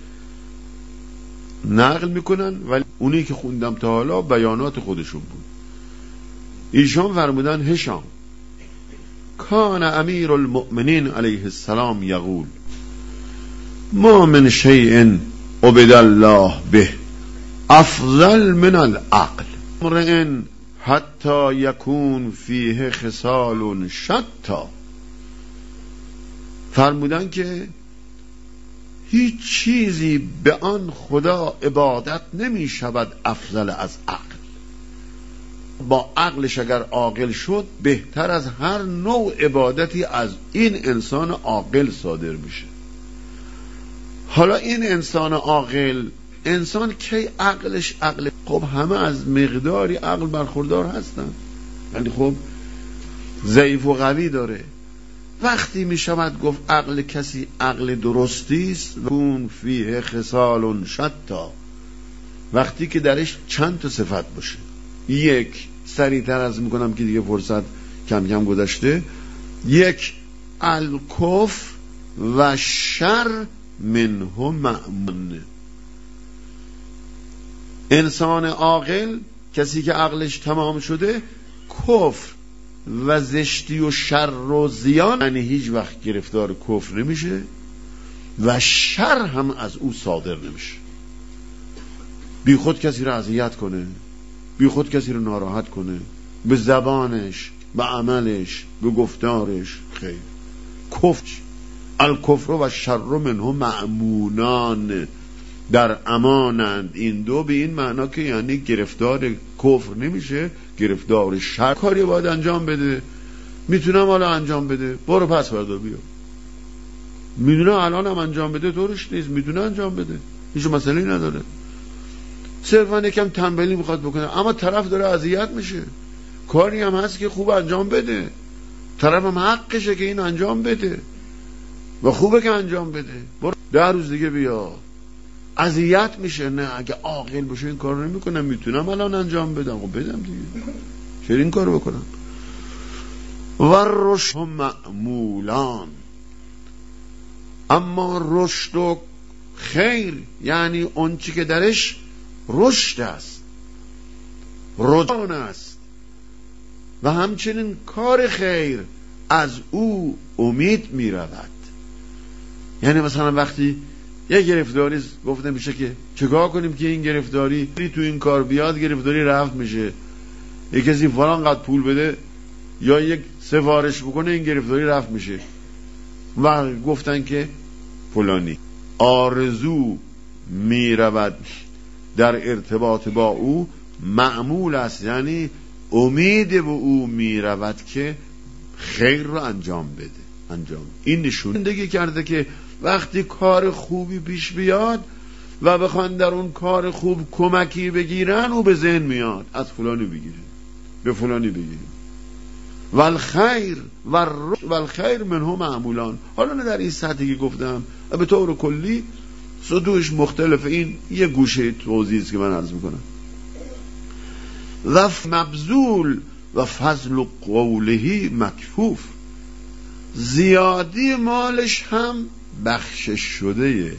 نقل میکنن، ولی اونی که خوندم تا حالا بیانات خودشون بود. ایشان فرمودن هشام کان امیر المؤمنین علیه السلام یقول ما من شیء عبد الله به افضل من العقل امرئ حتی یکون فیه خصال شتا. فرمودن که هیچ چیزی به آن خدا عبادت نمی شود افضل از عقل. با عقلش اگر عاقل شد بهتر از هر نوع عبادتی از این انسان عاقل صادر میشه. حالا این انسان عاقل، انسان کی عقلش عقل، خب همه از مقداری عقل برخوردار هستن، ولی خب ضعیف و قوی داره. وقتی می شود گفت عقل کسی عقل درستی است، کون فیه خصال شتا، وقتی که درش چند تا صفت باشه. یک، سریعتر از میکنم که دیگه فرصت کم کم گذشته، یک، الکف و شر منه مأمون. انسان عاقل، کسی که عقلش تمام شده، کفر و زشتی و شر و زیان یعنی هیچ وقت گرفتار کفر نمیشه و شر هم از او صادر نمیشه. بی خود کسی رو اذیت کنه، بی خود کسی رو ناراحت کنه، به زبانش، به عملش، به گفتارش، خیر. کفر، الکفر و شر منه مأمونان، در امانند این دو، به این معنا که یعنی گرفتار کفر نمیشه، گرفتار شر. کاری باید انجام بده، میتونم حالا انجام بده، برو پس فردا بیا. میدونه الان هم انجام بده طورش نیست، میتونه انجام بده، هیچ مسئله‌ای نداره. صرفا یکم تنبلی میخواد بکنه، اما طرف داره اذیت میشه. کاری هم هست که خوب انجام بده، طرف هم حقشه که این انجام بده و خوبه که انجام بده. برو 10 روز دیگه بیا. اذیت میشه. نه، اگه عاقل باشه این کارو نمیکنم، میتونم الان انجام بدم، خب بدم دیگه، چرا این کارو بکنم. و رشد معمولان، اما رشد و خیر یعنی اون چی که درش رشد است، رجحان است و همچنین کار خیر از او امید می رود. یعنی مثلا وقتی یه گرفتاری گفته میشه که چیکار کنیم که این گرفتاری تو این کار بیاد، گرفتاری رفت میشه، یک کسی فلان قد پول بده یا یک سفارش بکنه این گرفتاری رفت میشه، و گفتن که فلانی آرزو می رود در ارتباط با او معمول است، یعنی امید به او می رود که خیر رو انجام بده. این نشون زندگی کرده که وقتی کار خوبی پیش بیاد و بخوان در اون کار خوب کمکی بگیرن، او به ذهن میاد از فلانی بگیریم، به فلانی بگیریم. والخیر منه معمولان. حالا نه در این سطحی که گفتم، به طور کلی سطوحش مختلف، این یه گوشه توضیحی است که من عرض میکنم. و مبذول و فضل قوله مکفوف، زیادی مالش هم بخشش شده،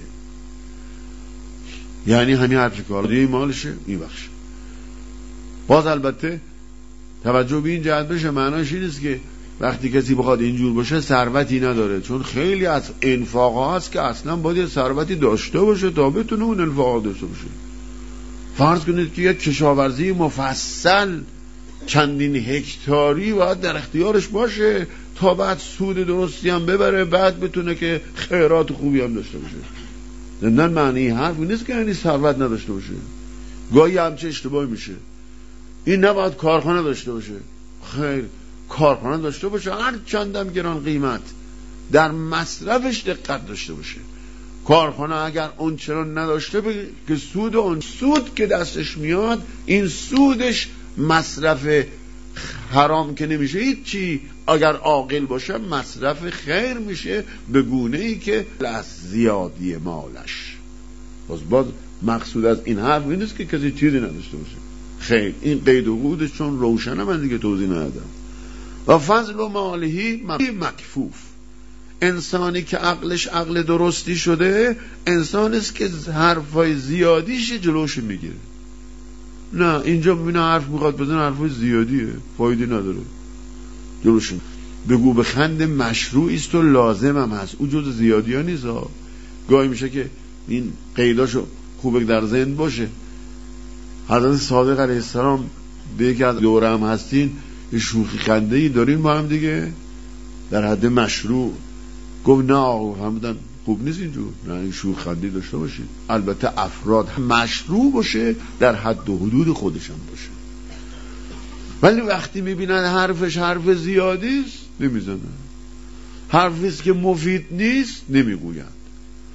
یعنی همین حرفی که مالشه میبخشه. باز البته توجه به این جهت بشه، معناش این است که وقتی کسی بخواد اینجور باشه ثروتی نداره، چون خیلی از انفاقها هست که اصلا باید ثروتی داشته باشه تا بتونه اون انفاقها داشته باشه. فرض کنید که یک کشاورزی مفصل چندین هکتاری باید در اختیارش باشه تا بعد سود درستی هم ببره، بعد بتونه که خیرات خوبی هم داشته باشه. نه، معنی حرف این نیست که یعنی ثروت نداشته باشه. گاهی همچه اشتباهی میشه. این نباید کارخانه داشته باشه. خیر، کارخانه داشته باشه، هر چندم گران قیمت، در مصرفش دقت داشته باشه. کارخانه اگر اون چرا نداشته باشه که سود که دستش میاد، این سودش مصرف حرام که نمیشه هیچی. اگر عاقل باشه مصرف خیر میشه، به گونه ای که از زیادی مالش. باز مقصود از این حرف این نیست که کسی چیزی نداشته باشه. خیر، این قید و قودش چون روشنه من دیگه توضیح ندادم. و فضل و مالهی مکفوف، انسانی که عقلش عقل درستی شده، انسانی است که حرفای زیادیش جلوش میگیره. نه، اینجا ببینه حرف میخواد بزنه، حرفای زیادیه، فایده نداره، جلوش بگو بخند مشروعی است و لازم هم هست، او جز زیادی ها نیست. گاهی میشه که این قیداشو خوبه در ذهن باشه. حضرت صادق علیه السلام به یکی از دوره هم هستین، یه شوخی خنده‌ای دارین با هم دیگه در حد مشروع، گفت نه همودن خوب نیست اینجور، نه این شوخی خنده‌ای داشته باشید. البته افراد مشروع باشه، در حد و حدود خودشم باشه، ولی وقتی میبینن حرفش حرف زیادیست نمیزنن، حرفیست که مفید نیست نمیگوین.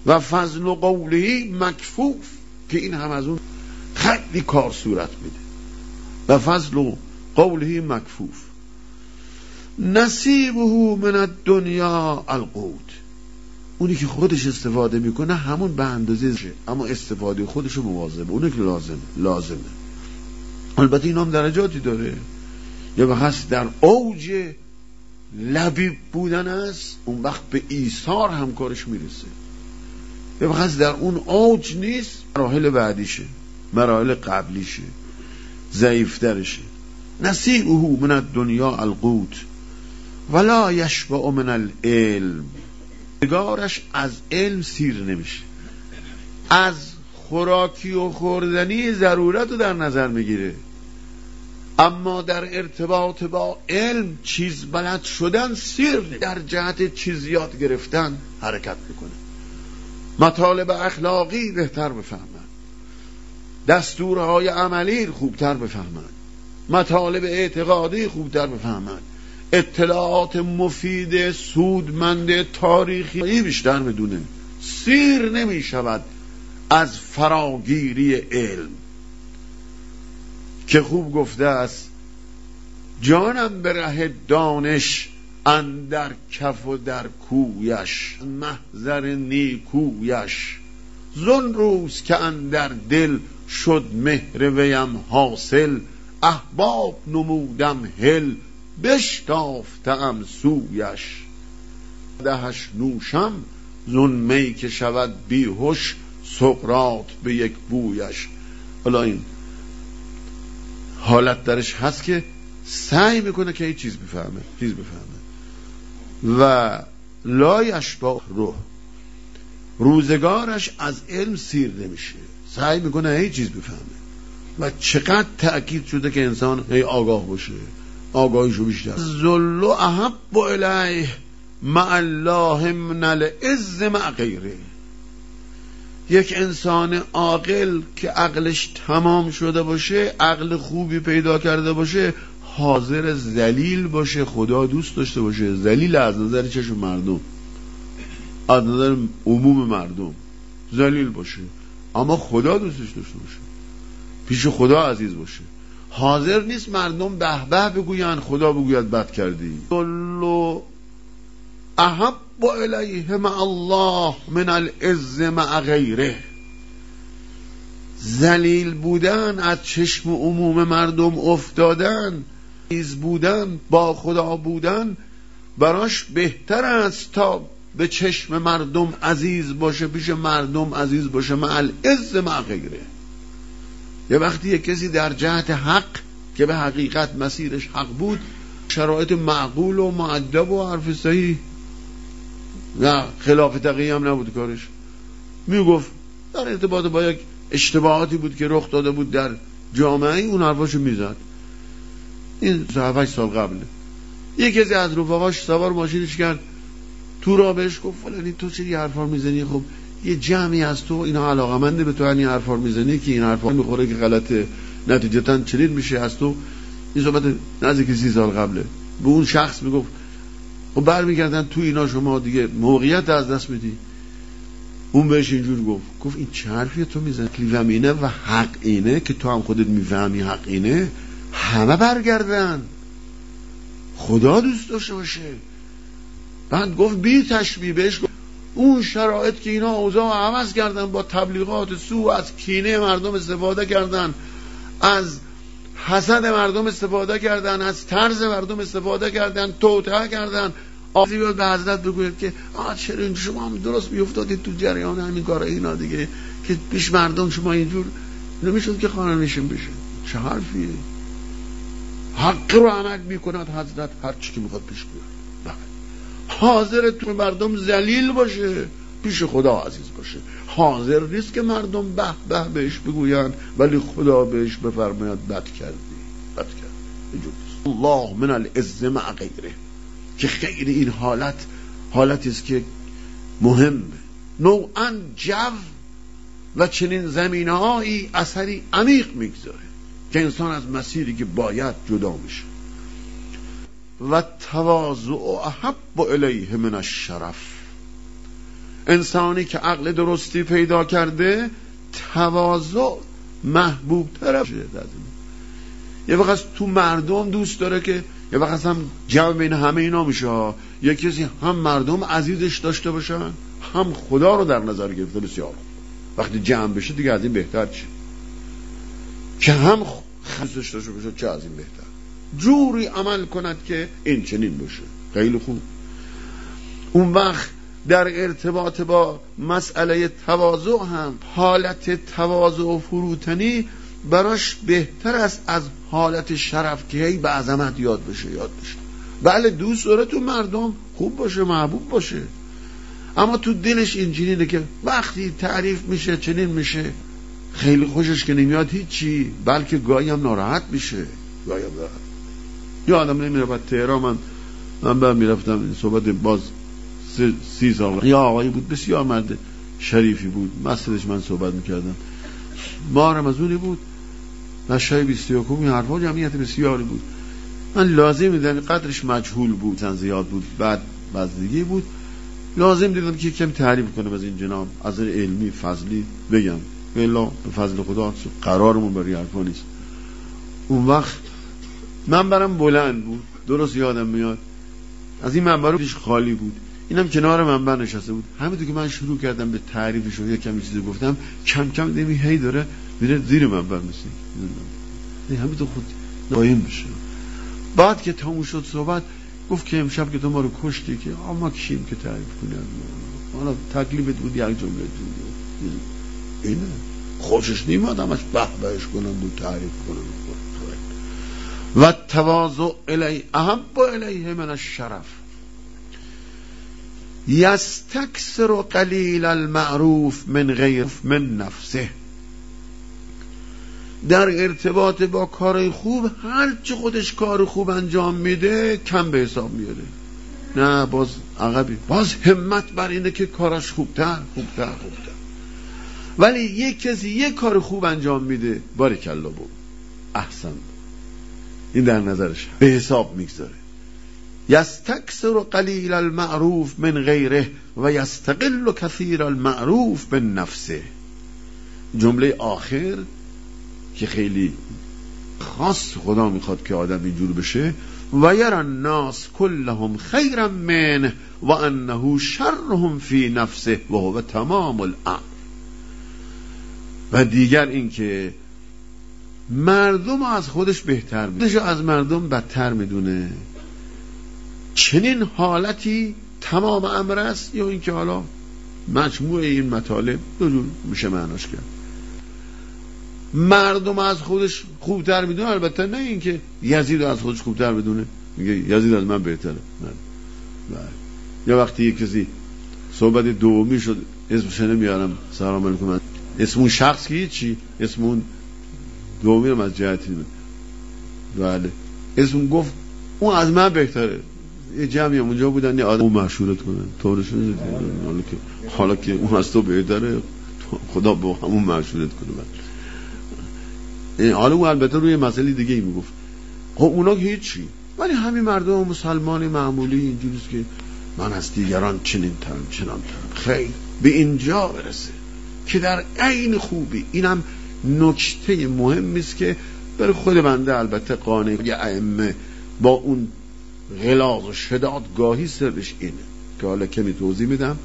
و فضل و قوله مکفوف، که این هم از اون خیلی کار صورت میده. و فضل و قوله مکفوف. نصیبه من الدنیا القوت، اونی که خودش استفاده میکنه همون به اندازه شه، اما استفاده خودشو مواظبه، اونی که لازمه. البته این هم درجاتی داره. یا بخص در اوج لبیب بودن است، اون وقت به ایثار هم کارش میرسه. یا بخص در اون اوج نیست، مراحل بعدیشه، مراحل قبلیشه، ضعیفترشه. نصیبه من الدنیا القوت ولا یشبع من العلم، نگارش از علم سیر نمیشه. از خوراکی و خوردنی ضرورت رو در نظر میگیره، اما در ارتباط با علم، چیز بلد شدن، سیر در جهت چیز یاد گرفتن حرکت میکنه. مطالب اخلاقی بهتر بفهمن، دستورهای عملی خوبتر بفهمن، مطالب اعتقادی خوبتر بفهمن، اطلاعات مفید سودمند تاریخی بیشتر بدونه. سیر نمی شود از فراگیری علم، که خوب گفته است جانم به ره دانش اندر کف و در کویش، محضر نیکویش زن روز که اندر دل شد مهر ویم حاصل، احباب نمودم هل بشتافتم سویش، دهش نوشم زن می که شود بیهوش، سقراط به یک بویش. حالا این حالت درش هست که سعی میکنه که این چیز بفهمه. و لا یشبع روح، روزگارش از علم سیر نمیشه، سعی میکنه این چیز بفهمه. و چقدر تأکید شده که انسان هی آگاه باشه، آگاهیشو بیشتر. ذل احب الیه مع الله من العز مع غیره. یک انسان عاقل که عقلش تمام شده باشه، عقل خوبی پیدا کرده باشه، حاضر ذلیل باشه، خدا دوست داشته باشه. ذلیل از نظر چشم مردم، از نظر عموم مردم ذلیل باشه، اما خدا دوستش داشته باشه، پیش خدا عزیز باشه. حاضر نیست مردم به به بگوین، خدا بگوید بد کردی. ذل احب الیه مع الله من العز مع غیره. ذلیل بودن، از چشم عموم مردم افتادن، عزیز بودن، با خدا بودن براش بهتر است تا به چشم مردم عزیز باشه، پیش مردم عزیز باشه. مع العز مع غیره. یه وقتی یک کسی در جهت حق که به حقیقت مسیرش حق بود، شرایط معقول و مؤدب و حرف صحیح، نه خلاف تقیی هم نبود کارش، میگفت در ارتباط با یک اشتباهاتی بود که رخ داده بود در جامعه، اون حرفاشو میزد. این 7-8 سال قبله یک کسی از رفقاش سوار ماشینش کرد تو راه، بهش گفت فلانی تو چه حرفا میزنی؟ خب یه جمعی از تو اینا علاقمنده به تو، این حرفا میزنی که این حرفا میخوره که غلطه، نتیجتا چنین میشه از تو. این صحبت نزدیک 30 سال قبله. به اون شخص میگفت خب برمیگردن تو اینا شما دیگه موقعیت از دست میدی. اون بهش اینجور گفت این چه حرفیه تو میزنی؟ کلیوم اینه و حق اینه که تو هم خودت میفهمی حق اینه، همه برگردن، خدا دوست داشته باشه. بعد گفت بی تشبیه، بهش گفت اون شرایط که اینا اوضاع عوض کردن، با تبلیغات سو از کینه مردم استفاده کردن، از حسد مردم استفاده کردن، از طرز مردم استفاده کردن، توطئه کردن. آخری بیاد به حضرت بگوید که چرا شما هم درست بیفتادید تو جریان همین کار اینا دیگه، که پیش مردم شما اینجور نمیشد که خانه نشین بشه. چه حرفیه؟ حق رو عمل میکند حضرت، هر چی که میخواد پیش بیاد. حاضر تو مردم ذلیل باشه، پیش خدا عزیز باشه. حاضر نیست که مردم به به بهش بگوین ولی خدا بهش بفرماید بد کردی. الله من العز مع غیره، که خیلی این حالتی است که مهمه. نوعاً جو و چنین زمینه‌هایی اثری عمیق میگذاره که انسان از مسیری که باید جدا میشه. و تواضع احب الیه من الشرف. انسانی که عقل درستی پیدا کرده تواضع محبوب طرف شده. یه وقت تو مردم دوست داره که یه وقت هم جمع بین همه اینا میشه، یه کسی هم مردم عزیزش داشته باشن هم خدا رو در نظر گرفته. بسیار وقتی جمع بشه دیگه از این بهتر چی؟ که هم خصوصش داشته باشه، چه از این بهتر؟ جوری عمل کند که این چنین باشه. خیلی خوب. اون وقت در ارتباط با مسئله تواضع هم حالت تواضع و فروتنی براش بهتر است از حالت شرف که هی به عظمت یاد بشه. بله دوست داره تو مردم خوب باشه، محبوب باشه، اما تو دلش اینجوریه که وقتی تعریف میشه چنین میشه خیلی خوشش که نمیاد هیچی، بلکه گاهی هم ناراحت میشه. یا آدم نمیره بعد تهران، من بعد میرفتم این صحبت باز 30 سال یا آقایی بود بسیار مرد شریفی بود، مسئلهش من صحبت میکردم، ما رمضونی بود و شای 21 حرفا جمعیت بسیاری بود. من لازم دیدم قدرش مجهول بود، زن زیاد بود، بعد وزدگی بود، لازم دیدم که کمی تعریف کنم از این جناب از علمی فضلی بگم، والله به فضل خدا قرارمون برای حرفا نیست. اون وقت من برم بلند بود، درست یادم میاد از این منبر پیش خالی بود، اینم کنار منبر نشسته بود. همینطور که من شروع کردم به تعریفش و یکم چیزی گفتم، کم کم دیدم هی داره میره زیر منبر مثل همینطور خود قایم بشه. بعد که تموم شد صحبت گفت که امشب که تو ما رو کشتی که ما کیم که تعریف کنیم، حالا تکلیفت بود یک جمله بود. اینه خوشش نیماد همش بهش کنم و تعریف کنم. و تواضع الیه احب الیه من الشرف یستکثر قلیل المعروف من غیر من نفسه. در ارتباط با کار خوب هر چه خودش کار خوب انجام میده کم به حساب میاره، نه باز عقبی، باز همت بر اینه که کارش خوبتر. ولی یک کسی یک کار خوب انجام میده بارکالله بود احسن، این در نظرش به حساب میگذاره. یستکثر قلیل المعروف من غیره و یستقل کثیر المعروف من نفسه. جمله آخر که خیلی خاص خدا میخواد که آدم اینجور بشه، و یرى الناس كلهم خیرا منه و انه شرهم فی نفسه و هو تمام الامر. و دیگر این که مردم از خودش بهتر میدونه، خودش از مردم بدتر میدونه. چنین حالتی تمام امر است، یا اینکه حالا مجموع این مطالب دو جور میشه معناش کرد. مردم از خودش خوبتر میدونه، البته نه اینکه یزید از خودش خوبتر بدونه میگه یزید از من بهتره. یا وقتی یک کسی صحبت دومی شد اسمش نمیارم، سلام علیکم، اسمون شخص که چی، اسمون دومی رو از جهتی بله اسمون گفت اون از من بهتره. یه جمعی اونجا بودن یه آدم اون مشهورت کنن طورش نزید، حالا که اون از تو بهتره خدا با همون مشهورت کنه. حالا اون البته روی مسئله دیگه ای میگفت، خب اونا هیچی، ولی همین مردم مسلمان معمولی اینجوریست که من از دیگران چنین ترم خیلی به اینجا برسه که در عین خوبی. اینم نکته مهمی است که برای خود بنده البته قانع یه ائمه با اون غلاظ و شداد گاهی سرش اینه که حالا کمی توضیح میدم.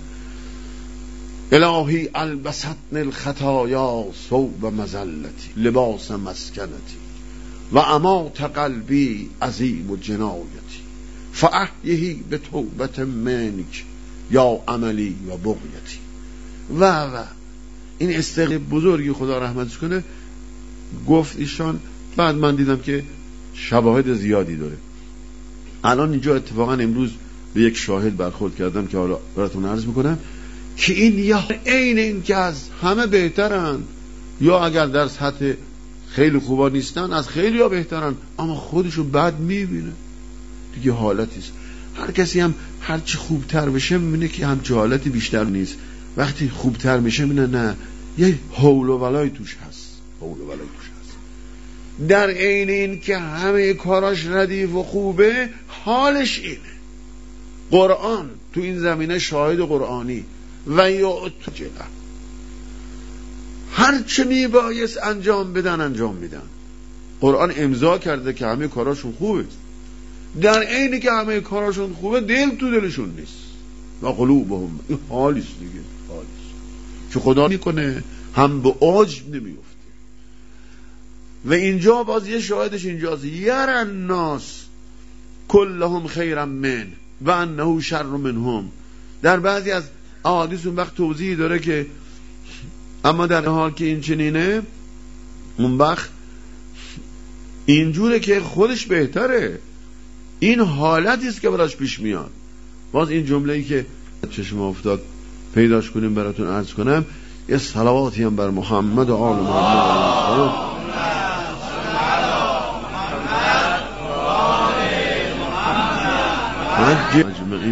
الهی البستن الخطایا ثوب مذلتی لباس مسکنتی و امات قلبی عظیم و جنایتی فاحیه به توبت منک یا عملی و بغیتی. و این استقلال بزرگی خدا رحمتش کنه گفت ایشان. بعد من دیدم که شواهد زیادی داره. الان اینجا اتفاقا امروز به یک شاهد برخورد کردم که حالا براتون عرض میکنم که این یا عین این که از همه بهترن، یا اگر در سطح خیلی خوبا نیستن از خیلی ها بهترن، اما خودشو بد میبینه دیگه. حالتیست هر کسی هم هرچی خوبتر بشه میبینه که همچه حالتی بیشتر نیست، وقتی خوبتر میشه میبینه نه یه حول و ولای توش هست. در عین این که همه کاراش ردیف و خوبه حالش اینه. قرآن تو این زمینه شاهد قرآنی و یعتجله، هر چه میبایست انجام بدن انجام میدن. قرآن امضا کرده که همه کاراشون خوبه، در عینی که همه کاراشون خوبه دل تو دلشون نیست. و قلوبهم، این حالیست دیگه، حالیست که خدا میکنه هم به عجب نمیفته. و اینجا باز یه شاهدش اینجاست، یر الناس کلهم خیرا من و انه شر منهم. در بعضی از احادیث اون وقت توضیح داره که اما در حال که این چنینه، اون وقت اینجوره که خودش بهتره. این حالتی است که براش پیش میاد. باز این جمله‌ای که چشم افتاد پیداش کنیم براتون عرض کنم، یه صلواتی هم بر محمد و آل محمد اجمعین.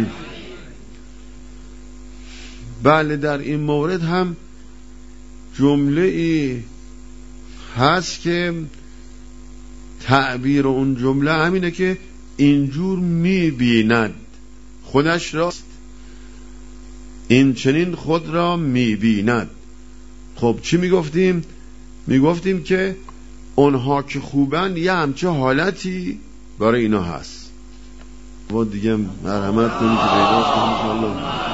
بله در این مورد هم جمله ای هست که تعبیر اون جمله همینه که اینجور میبیند خودش را، این چنین خود را میبیند. خب چی میگفتیم؟ میگفتیم که اونها که خوبن یه همچه حالتی برای اینا هست. و دیگه مرحمت کنید که پیدا کنید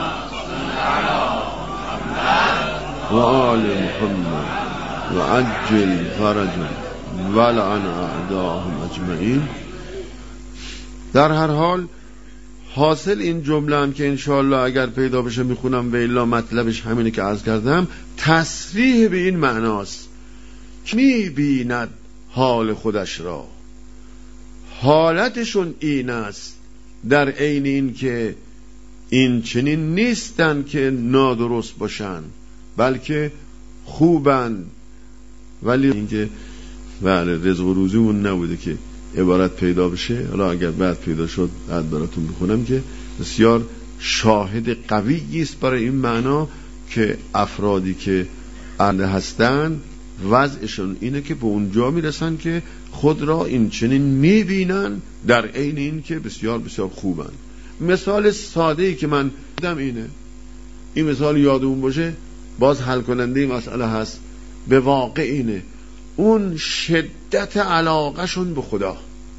و آل محمد و عجل فرجا ولعن اعداهم اجمعین. در هر حال حاصل این جمله هم که انشاءالله اگر پیدا بشه میخونم و الا مطلبش همینه که عرض کردم، تصریح به این معناست که میبیند حال خودش را، حالتشون این است، در عین این که این چنین نیستن که نادرست باشن بلکه خوبن. ولی اینکه بله رزق و روزیمون نبوده که عبارت پیدا بشه، حالا اگر بعد پیدا شد بعد براتون بخونم که بسیار شاهد قویی است برای این معنا که افرادی که اهل هستن وضعشون اینه که به اونجا میرسن که خود را این چنین میبینن، در عین این که بسیار بسیار خوبن. مثال ساده‌ای که من دیدم اینه، این مثال یادمون باشه باز حل کننده این مسئله هست. به واقع اینه، اون شدت علاقهشون به خدا،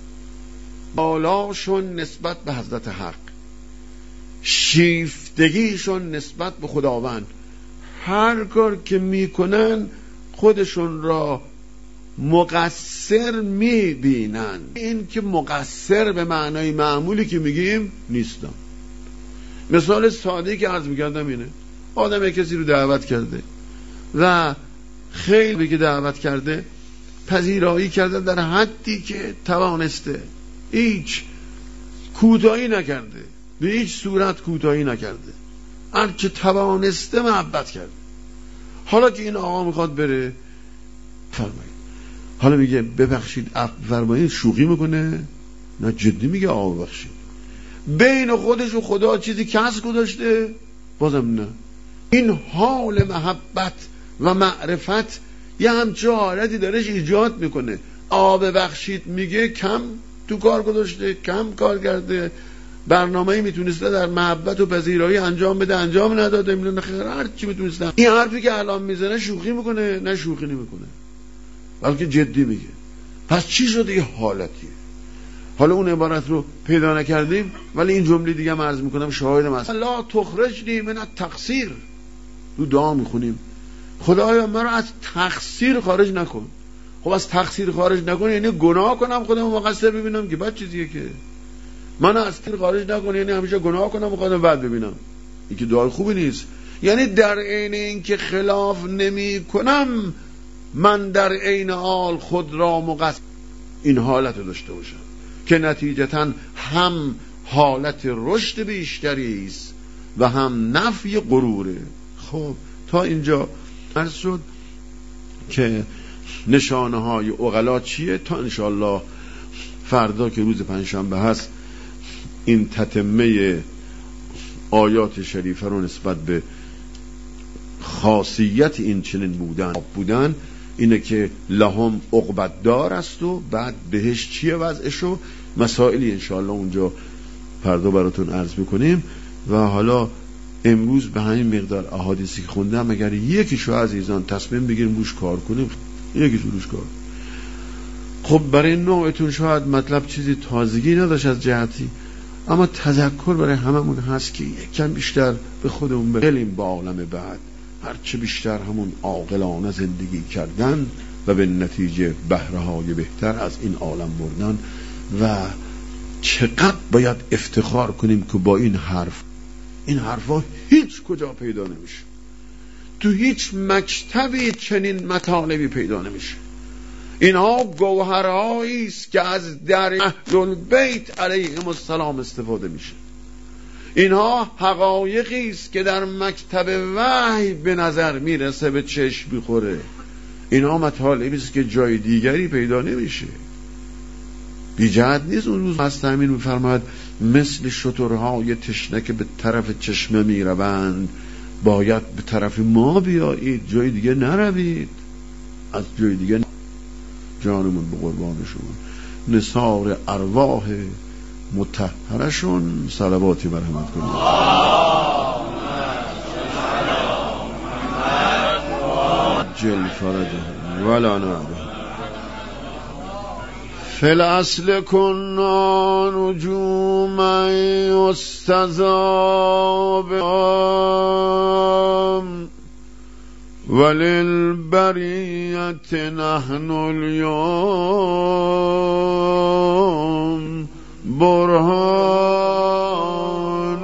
بالاشون نسبت به حضرت حق، شیفتگیشون نسبت به خداوند، هر کار که میکنن خودشون را مقصر میبینن. این که مقصر به معنای معمولی که میگیم نیستم. مثال ساده‌ای که عرض میکردم اینه، آدم کسی رو دعوت کرده و خیلی که دعوت کرده پذیرایی کرده در حدی که توانسته، هیچ کوتاهی نکرده، به هیچ صورت کوتاهی نکرده، هر که توانسته محبت کرده. حالا که این آقا میخواد بره، فرمایید، حالا میگه ببخشید فرمایید، شوخی میکنه؟ نه جدی میگه آقا ببخشید. بین خودش و خدا چیزی کس گذاشته؟ بازم نه. این حال محبت و معرفت یه همچه حالتی درش ایجاد میکنه. آقا ببخشید میگه کم تو کار گذاشته، کم کار کرده، برنامه‌ای میتونسته در محبت و پذیرایی انجام بده، انجام نداده، میدونه خیر هر چی میتونسته. این حرفی که الان میزنه شوخی میکنه؟ نه شوخی نمیکنه، بلکه جدی میگه. پس چی شده؟ یه حالتیه. حالا اون عبارت رو پیدا نکردیم، ولی این جمله دیگه هم عرض میکنم شاهدم هست. لا تخرجنی من التقصیر، رو دعا میخونیم خدایا مرا از تقصیر خارج نکن. خب از تقصیر خارج نکن یعنی گناه کنم خودم مقصر ببینم که بعد چیزیه که من از تقصیر خارج نکن یعنی همیشه گناه کنم خودم بعد ببینم، این که دعای خوبی نیست. یعنی در عین این که خلاف نمی کنم من در عین حال خود را مقصر، این حالت داشته باشم که نتیجتاً هم حالت رشد بیشتری است و هم نفی غروره. خب تا اینجا عرض شد که نشانه های عقلا چیه. تا انشاءالله فردا که روز پنجشنبه هست این تتمه آیات شریفه رو نسبت به خاصیت این چنین بودن اینه که لهم عقبت دار است و بعد بهش چیه وضعشو، مسائلی انشاءالله اونجا فردا براتون عرض میکنیم. و حالا امروز به همین مقدار احادیثی که خوندم اگر یکیشو عزیزان تصمیم بگیریم روش کار کنیم، یکیشو روش کار. خب برای نوعتون شاید مطلب چیزی تازگی نداشت از جهتی، اما تذکر برای هممون هست که یکم بیشتر به خودمون بقلیم با عالم بعد، هرچه بیشتر همون عاقلانه زندگی کردن و به نتیجه بهره‌های بهتر از این عالم بردن. و چقدر باید افتخار کنیم که با این حرفا هیچ کجا پیدا نمیشه، تو هیچ مکتبی چنین مطالبی پیدا نمیشه. اینها گوهرهایی است که از در اهل البیت علیهم السلام استفاده میشه. اینها حقایقی است که در مکتب وحی به نظر میرسه، به چشم میخوره. اینها مطالبی است که جای دیگری پیدا نمیشه. بی جهت نیست. اون روز هست همین میفرماید مثل شترهای تشنه که به طرف چشمه میروند باید به طرف ما بیایید، جای دیگه نروید، از جای دیگه جانمون به قربان شما. نثار ارواح مطهرشون صلواتی مرحمت کنید. جل فرجه ولا نعبه. فی الاصل کنا نجوما یستضا بهم وللبریت نحن اليوم برهان.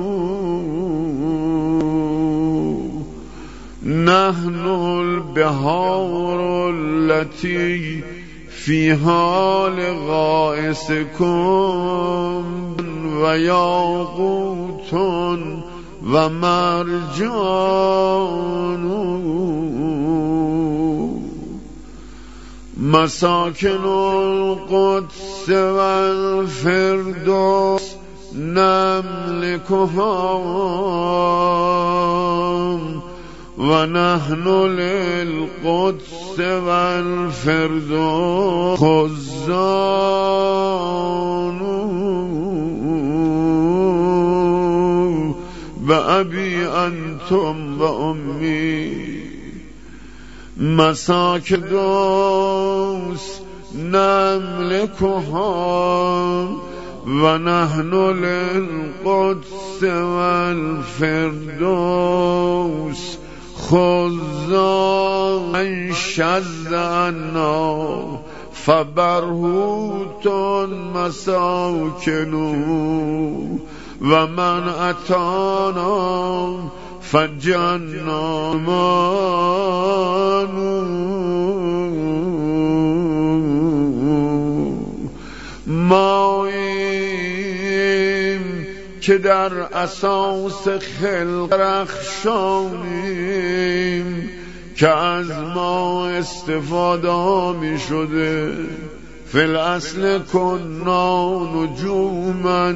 نحن البحار التي في حال غائسكم و یاقوت و مرجان. مساکن القدس و الفردوس نملكها و نحن للقدس و الفردوس خزان. و ابی انتم و امی مساکن دوس نملكها و نحن للقدس و الفردوس خزان. من شذ عنا فبرهوت مساکنو و من اتانا فجنامانو. ماییم که در اساس خلق رخشانیم که از ما استفاده می شده. فی الاصل کنا نجوما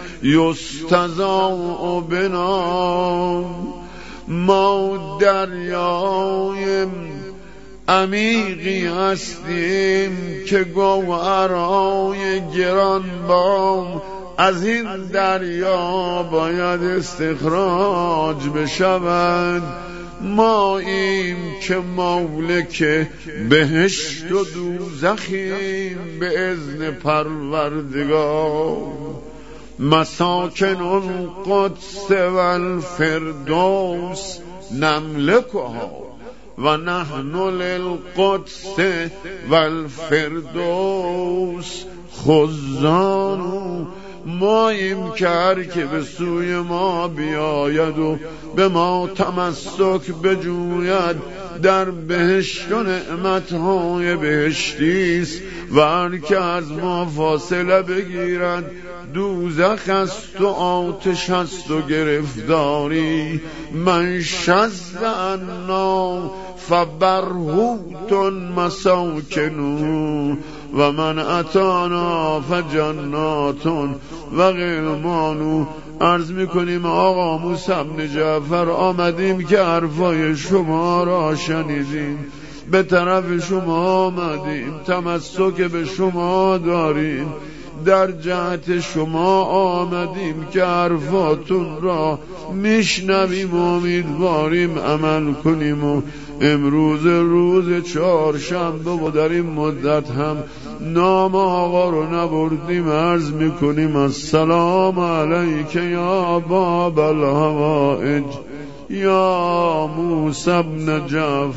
یستضاء بنا. ما دریای عمیقی هستیم که گوهرهای گرانبار از این دریا باید استخراج بشود. ماییم که مالک بهشت و دوزخیم به اذن پروردگار. مساکن القدس و الفردوس نملكها و نحن للقدس و الفردوس خزان. ماییم که هر که به سوی ما بیاید و به ما تمسک بجوید در بهشت و نعمتهای بهشتیست و هر که از ما فاصله بگیرد دوزخ است و آتش است و گرفتاری. من شذ عنا فبرهوت مساکنو و من اتانا فجنات و غلمانو. عرض میکنیم آقا موسی بن جعفر آمدیم که حرفای شما را شنیدیم، به طرف شما آمدیم، تمسک به شما داریم. در جهت شما آمدیم که حرفاتون را میشنویم و امیدواریم عمل کنیم و امروز روز چهارشنبه و در این مدت هم نام آقا رو نبردیم. عرض میکنیم السلام علیک یا باب الحوائج یا موسی بن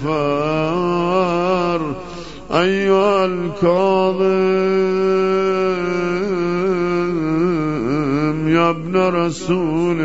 جعفر ایها الکاظم یا ابن رسول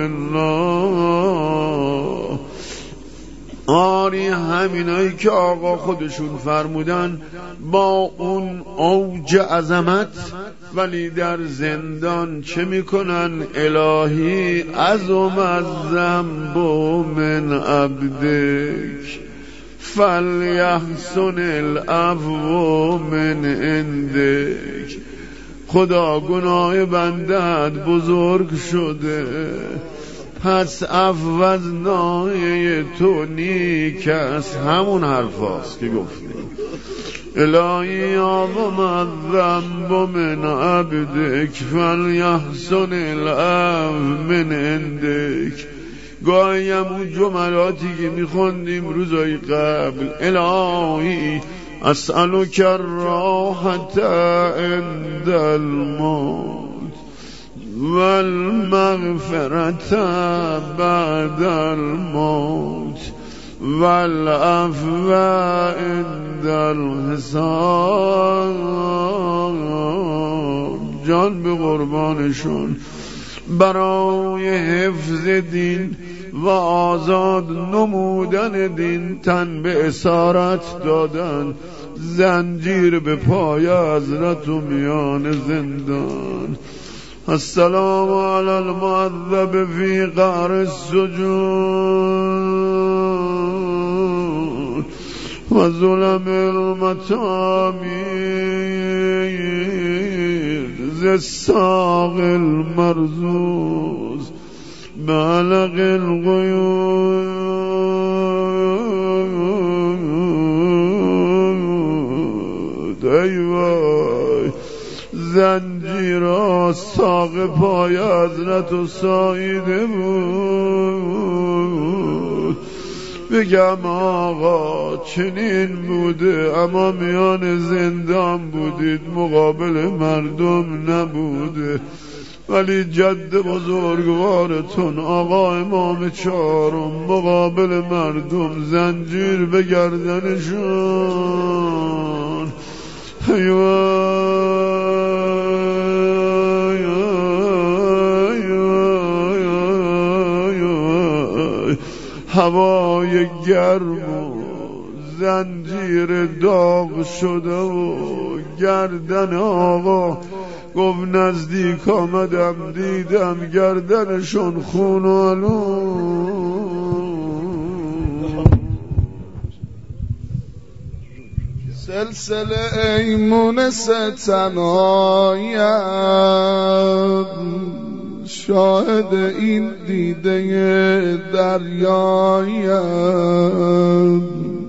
الله. آری همینایی که آقا خودشون فرمودن با اون اوج عظمت ولی در زندان چه میکنن؟ الهی عظم الذنب من عبدک فلیحسن العفو من عندک. خدا گناه بندت بزرگ شده، پس عفو از ناحیه تو نیک است. همون حرف هاست که گفتیم الهی عظم الذنب من عبدک فلیحسن العفو من عندک. گاهی همون جملاتی که میخوندیم روزای قبل الهی اسألک الراحة عند الموت والمغفرة بعد الموت والعفو عند الحساب. جان به قربانشون. برای حفظ دین و آزاد نمودن دین تن به اسارت دادن، زنجیر به پای حضرت و میان زندان. السلام علی المعذب فی قعر السجون و ظلم المطامیر ز الساق المرزوز بعلق القیود. ای وای، زنجیر ساق پای حضرت و ساییده بود. بگم آقا چنین بوده، اما میان زندان بودید، مقابل مردم نبوده. ولی جد بزرگوارتون آقا امام چهارم مقابل مردم زنجیر به گردنشون. هوای گرم و زنجیر داغ شده و گردن آقا گفت نزدیک آمدم دیدم گردنشون خون و آلون. سلسله ایمون ستنایم شاهد این دیده دریایم.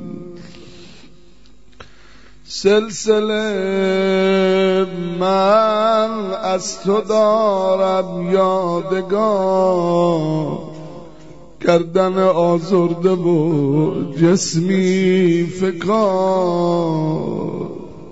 سلسله من از تو دارم یادگار، گردن آزرده و جسمی فکار.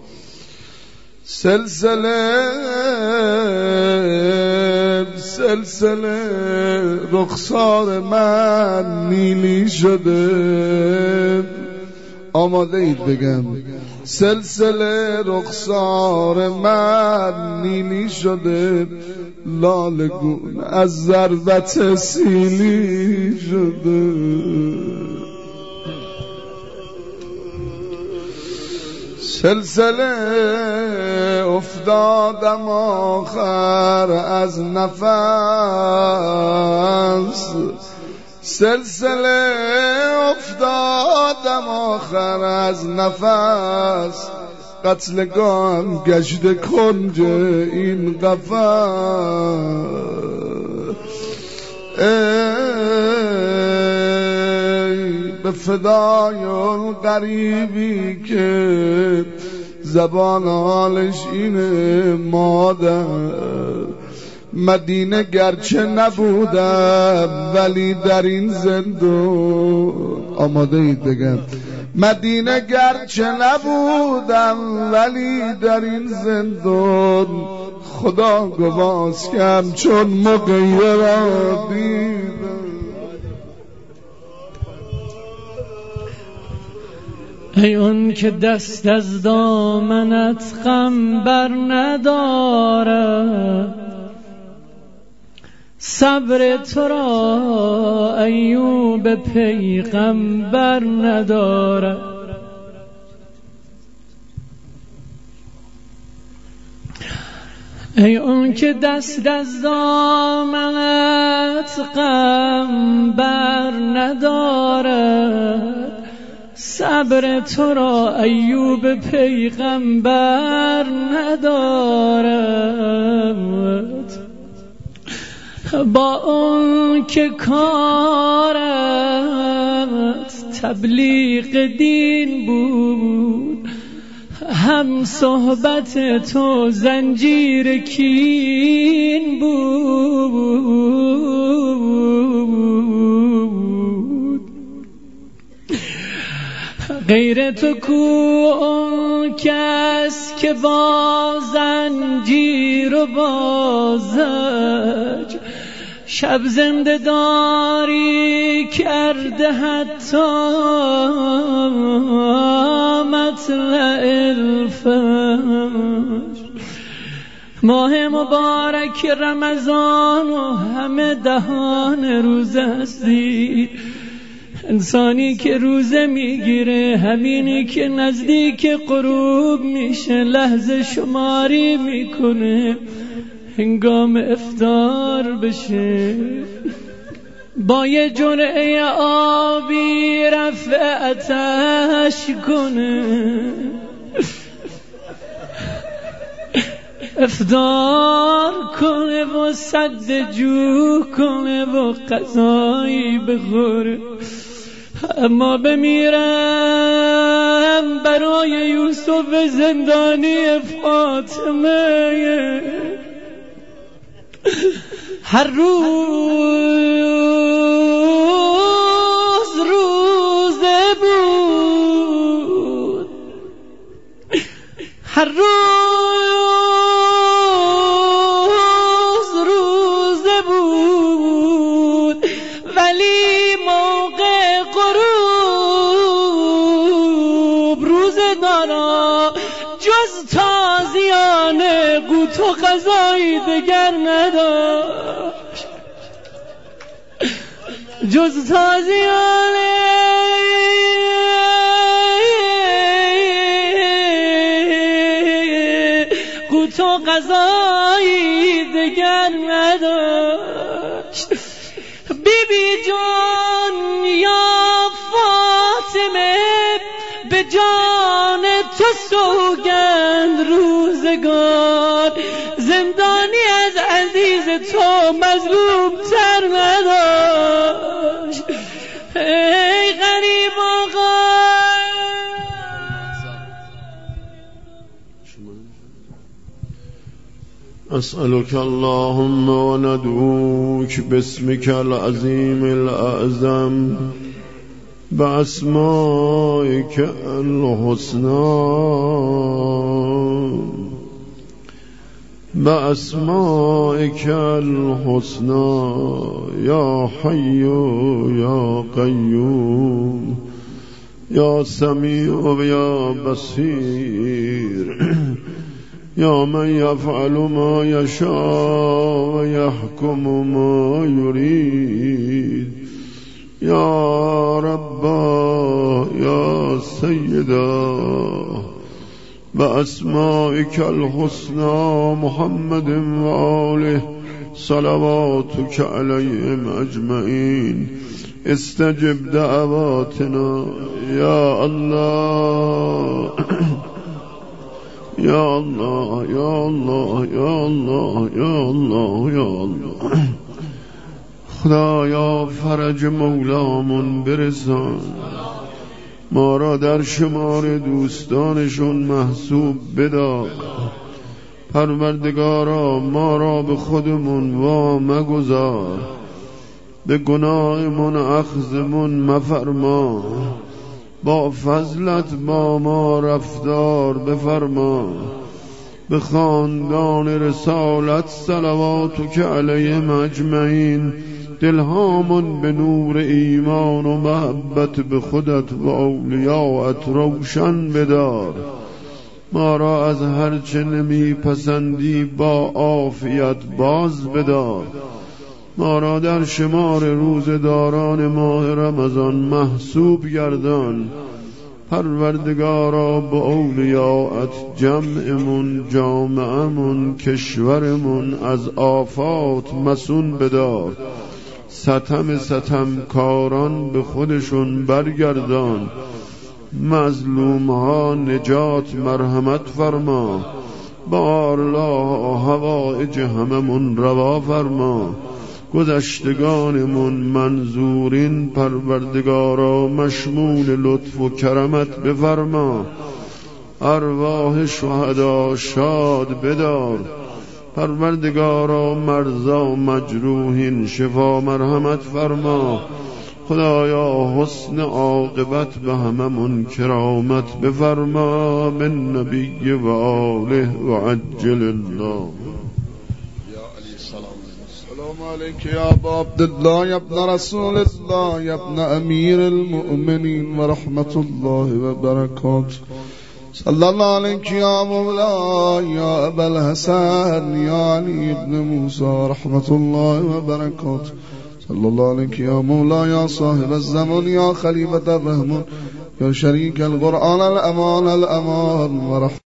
سلسله رخسار من نیلی شده. آماده اید بگم سلسله رخسار من نیلی شده، لالگون از ضربت سیلی شده. سلسله افتادم آخر از نفس، سلسله افتادم آخر از نفس. قتلگاه گشت کنج این قفس. ای به فدای القریبی که زبان حالش اینه مادر مدینه گرچه نبودم ولی در این زندون آماده اید بگم مدینه گرچه نبودم ولی در این زندون خدا گواست که همچون مغیر دیدم ای اون که دست از دامنت غم بر نداره صبر تو را ایوب پیغمبر نداره ای اون که دست از دامنت غم بر نداره صبر تو را ایوب پیغمبر ندارد با اون که کارت تبلیغ دین بود هم صحبت تو زنجیر کین بود غیر تو کو اون کس که با زنجیر و بازج شب زنده داری کرده حتی مطلع الفجر ماه مبارک رمضان و همه دهان روزه هستی انسانی که روزه میگیره همینی که نزدیک غروب میشه لحظه شماری میکنه هنگام افطار بشه با یه جرعه آبی رفع آتش کنه افطار کنه و سد جو کنه و غذایی بخوره اما بمیرم برای یوسف زندانی فاطمه هر روز روزه بود هر روز روزه بود ولی موقع غروب روزه دارا جز تازیان قوت و غذایی دگر نداشت جز تازیان قوت و غذایی دگر نداشت بی جان یا فاطمه به جان تو سوگند روزگار زندانی از عزیز تو مظلوم تر نداشت ای غریب آقا أسألك اللهم وندعوك باسمك العظيم الأعظم بأسمائك الحسنى بأسمائك الحسنى يا حي يا قيوم يا سميع يا بصير يا من يفعل ما يشاء ويحكم ما يريد يا ربا يا سيدا بأسمائك الحسنى محمد وآله صلواتك عليهم أجمعين استجب دعواتنا يا الله يا الله يا الله يا الله يا الله يا الله خدایا فرج مولامون برسان، ما را در شمار دوستانشون محسوب بدار. پروردگارا ما را به خودمون وا مگذار، به گناهمون اخذمون مفرما، با فضلت با ما رفتار بفرما. به خاندان رسالت صلواتک علیهم اجمعین، دلهامون به نور ایمان و محبت به خودت و اولیاءت روشن بدار. ما را از هرچه نمی پسندی با عافیت باز بدار. ما را در شمار روزداران ماه رمضان محسوب گردان. پروردگارا با اولیاءت جمعمون، جامعمون، کشورمون از آفات مسون بدار. ستمکاران به خودشون برگردان. مظلوم ها نجات مرحمت فرما. با الله حوائج هممون روا فرما. گذشتگانمون منظورین پروردگارا مشمول لطف و کرمت بفرما. ارواح شهدا شاد بدار. پروردگارا مرضا مجروحین شفا مرحمت فرما. خدایا حسن عاقبت به هممون کرامت بفرما. من نبی و آله و عجل الله. السلام علیک یا ابا عبدالله یا ابن رسول الله یا ابن امیر المؤمنین و رحمت الله و برکاته. صلی الله علیک یا مولا یا ابا الحسن یا علی ابن موسی رحمت الله و برکاته. صلی الله علیک یا مولا یا صاحب الزمان یا خلیفة الرحمن یا شریک القرآن الامان و رحمت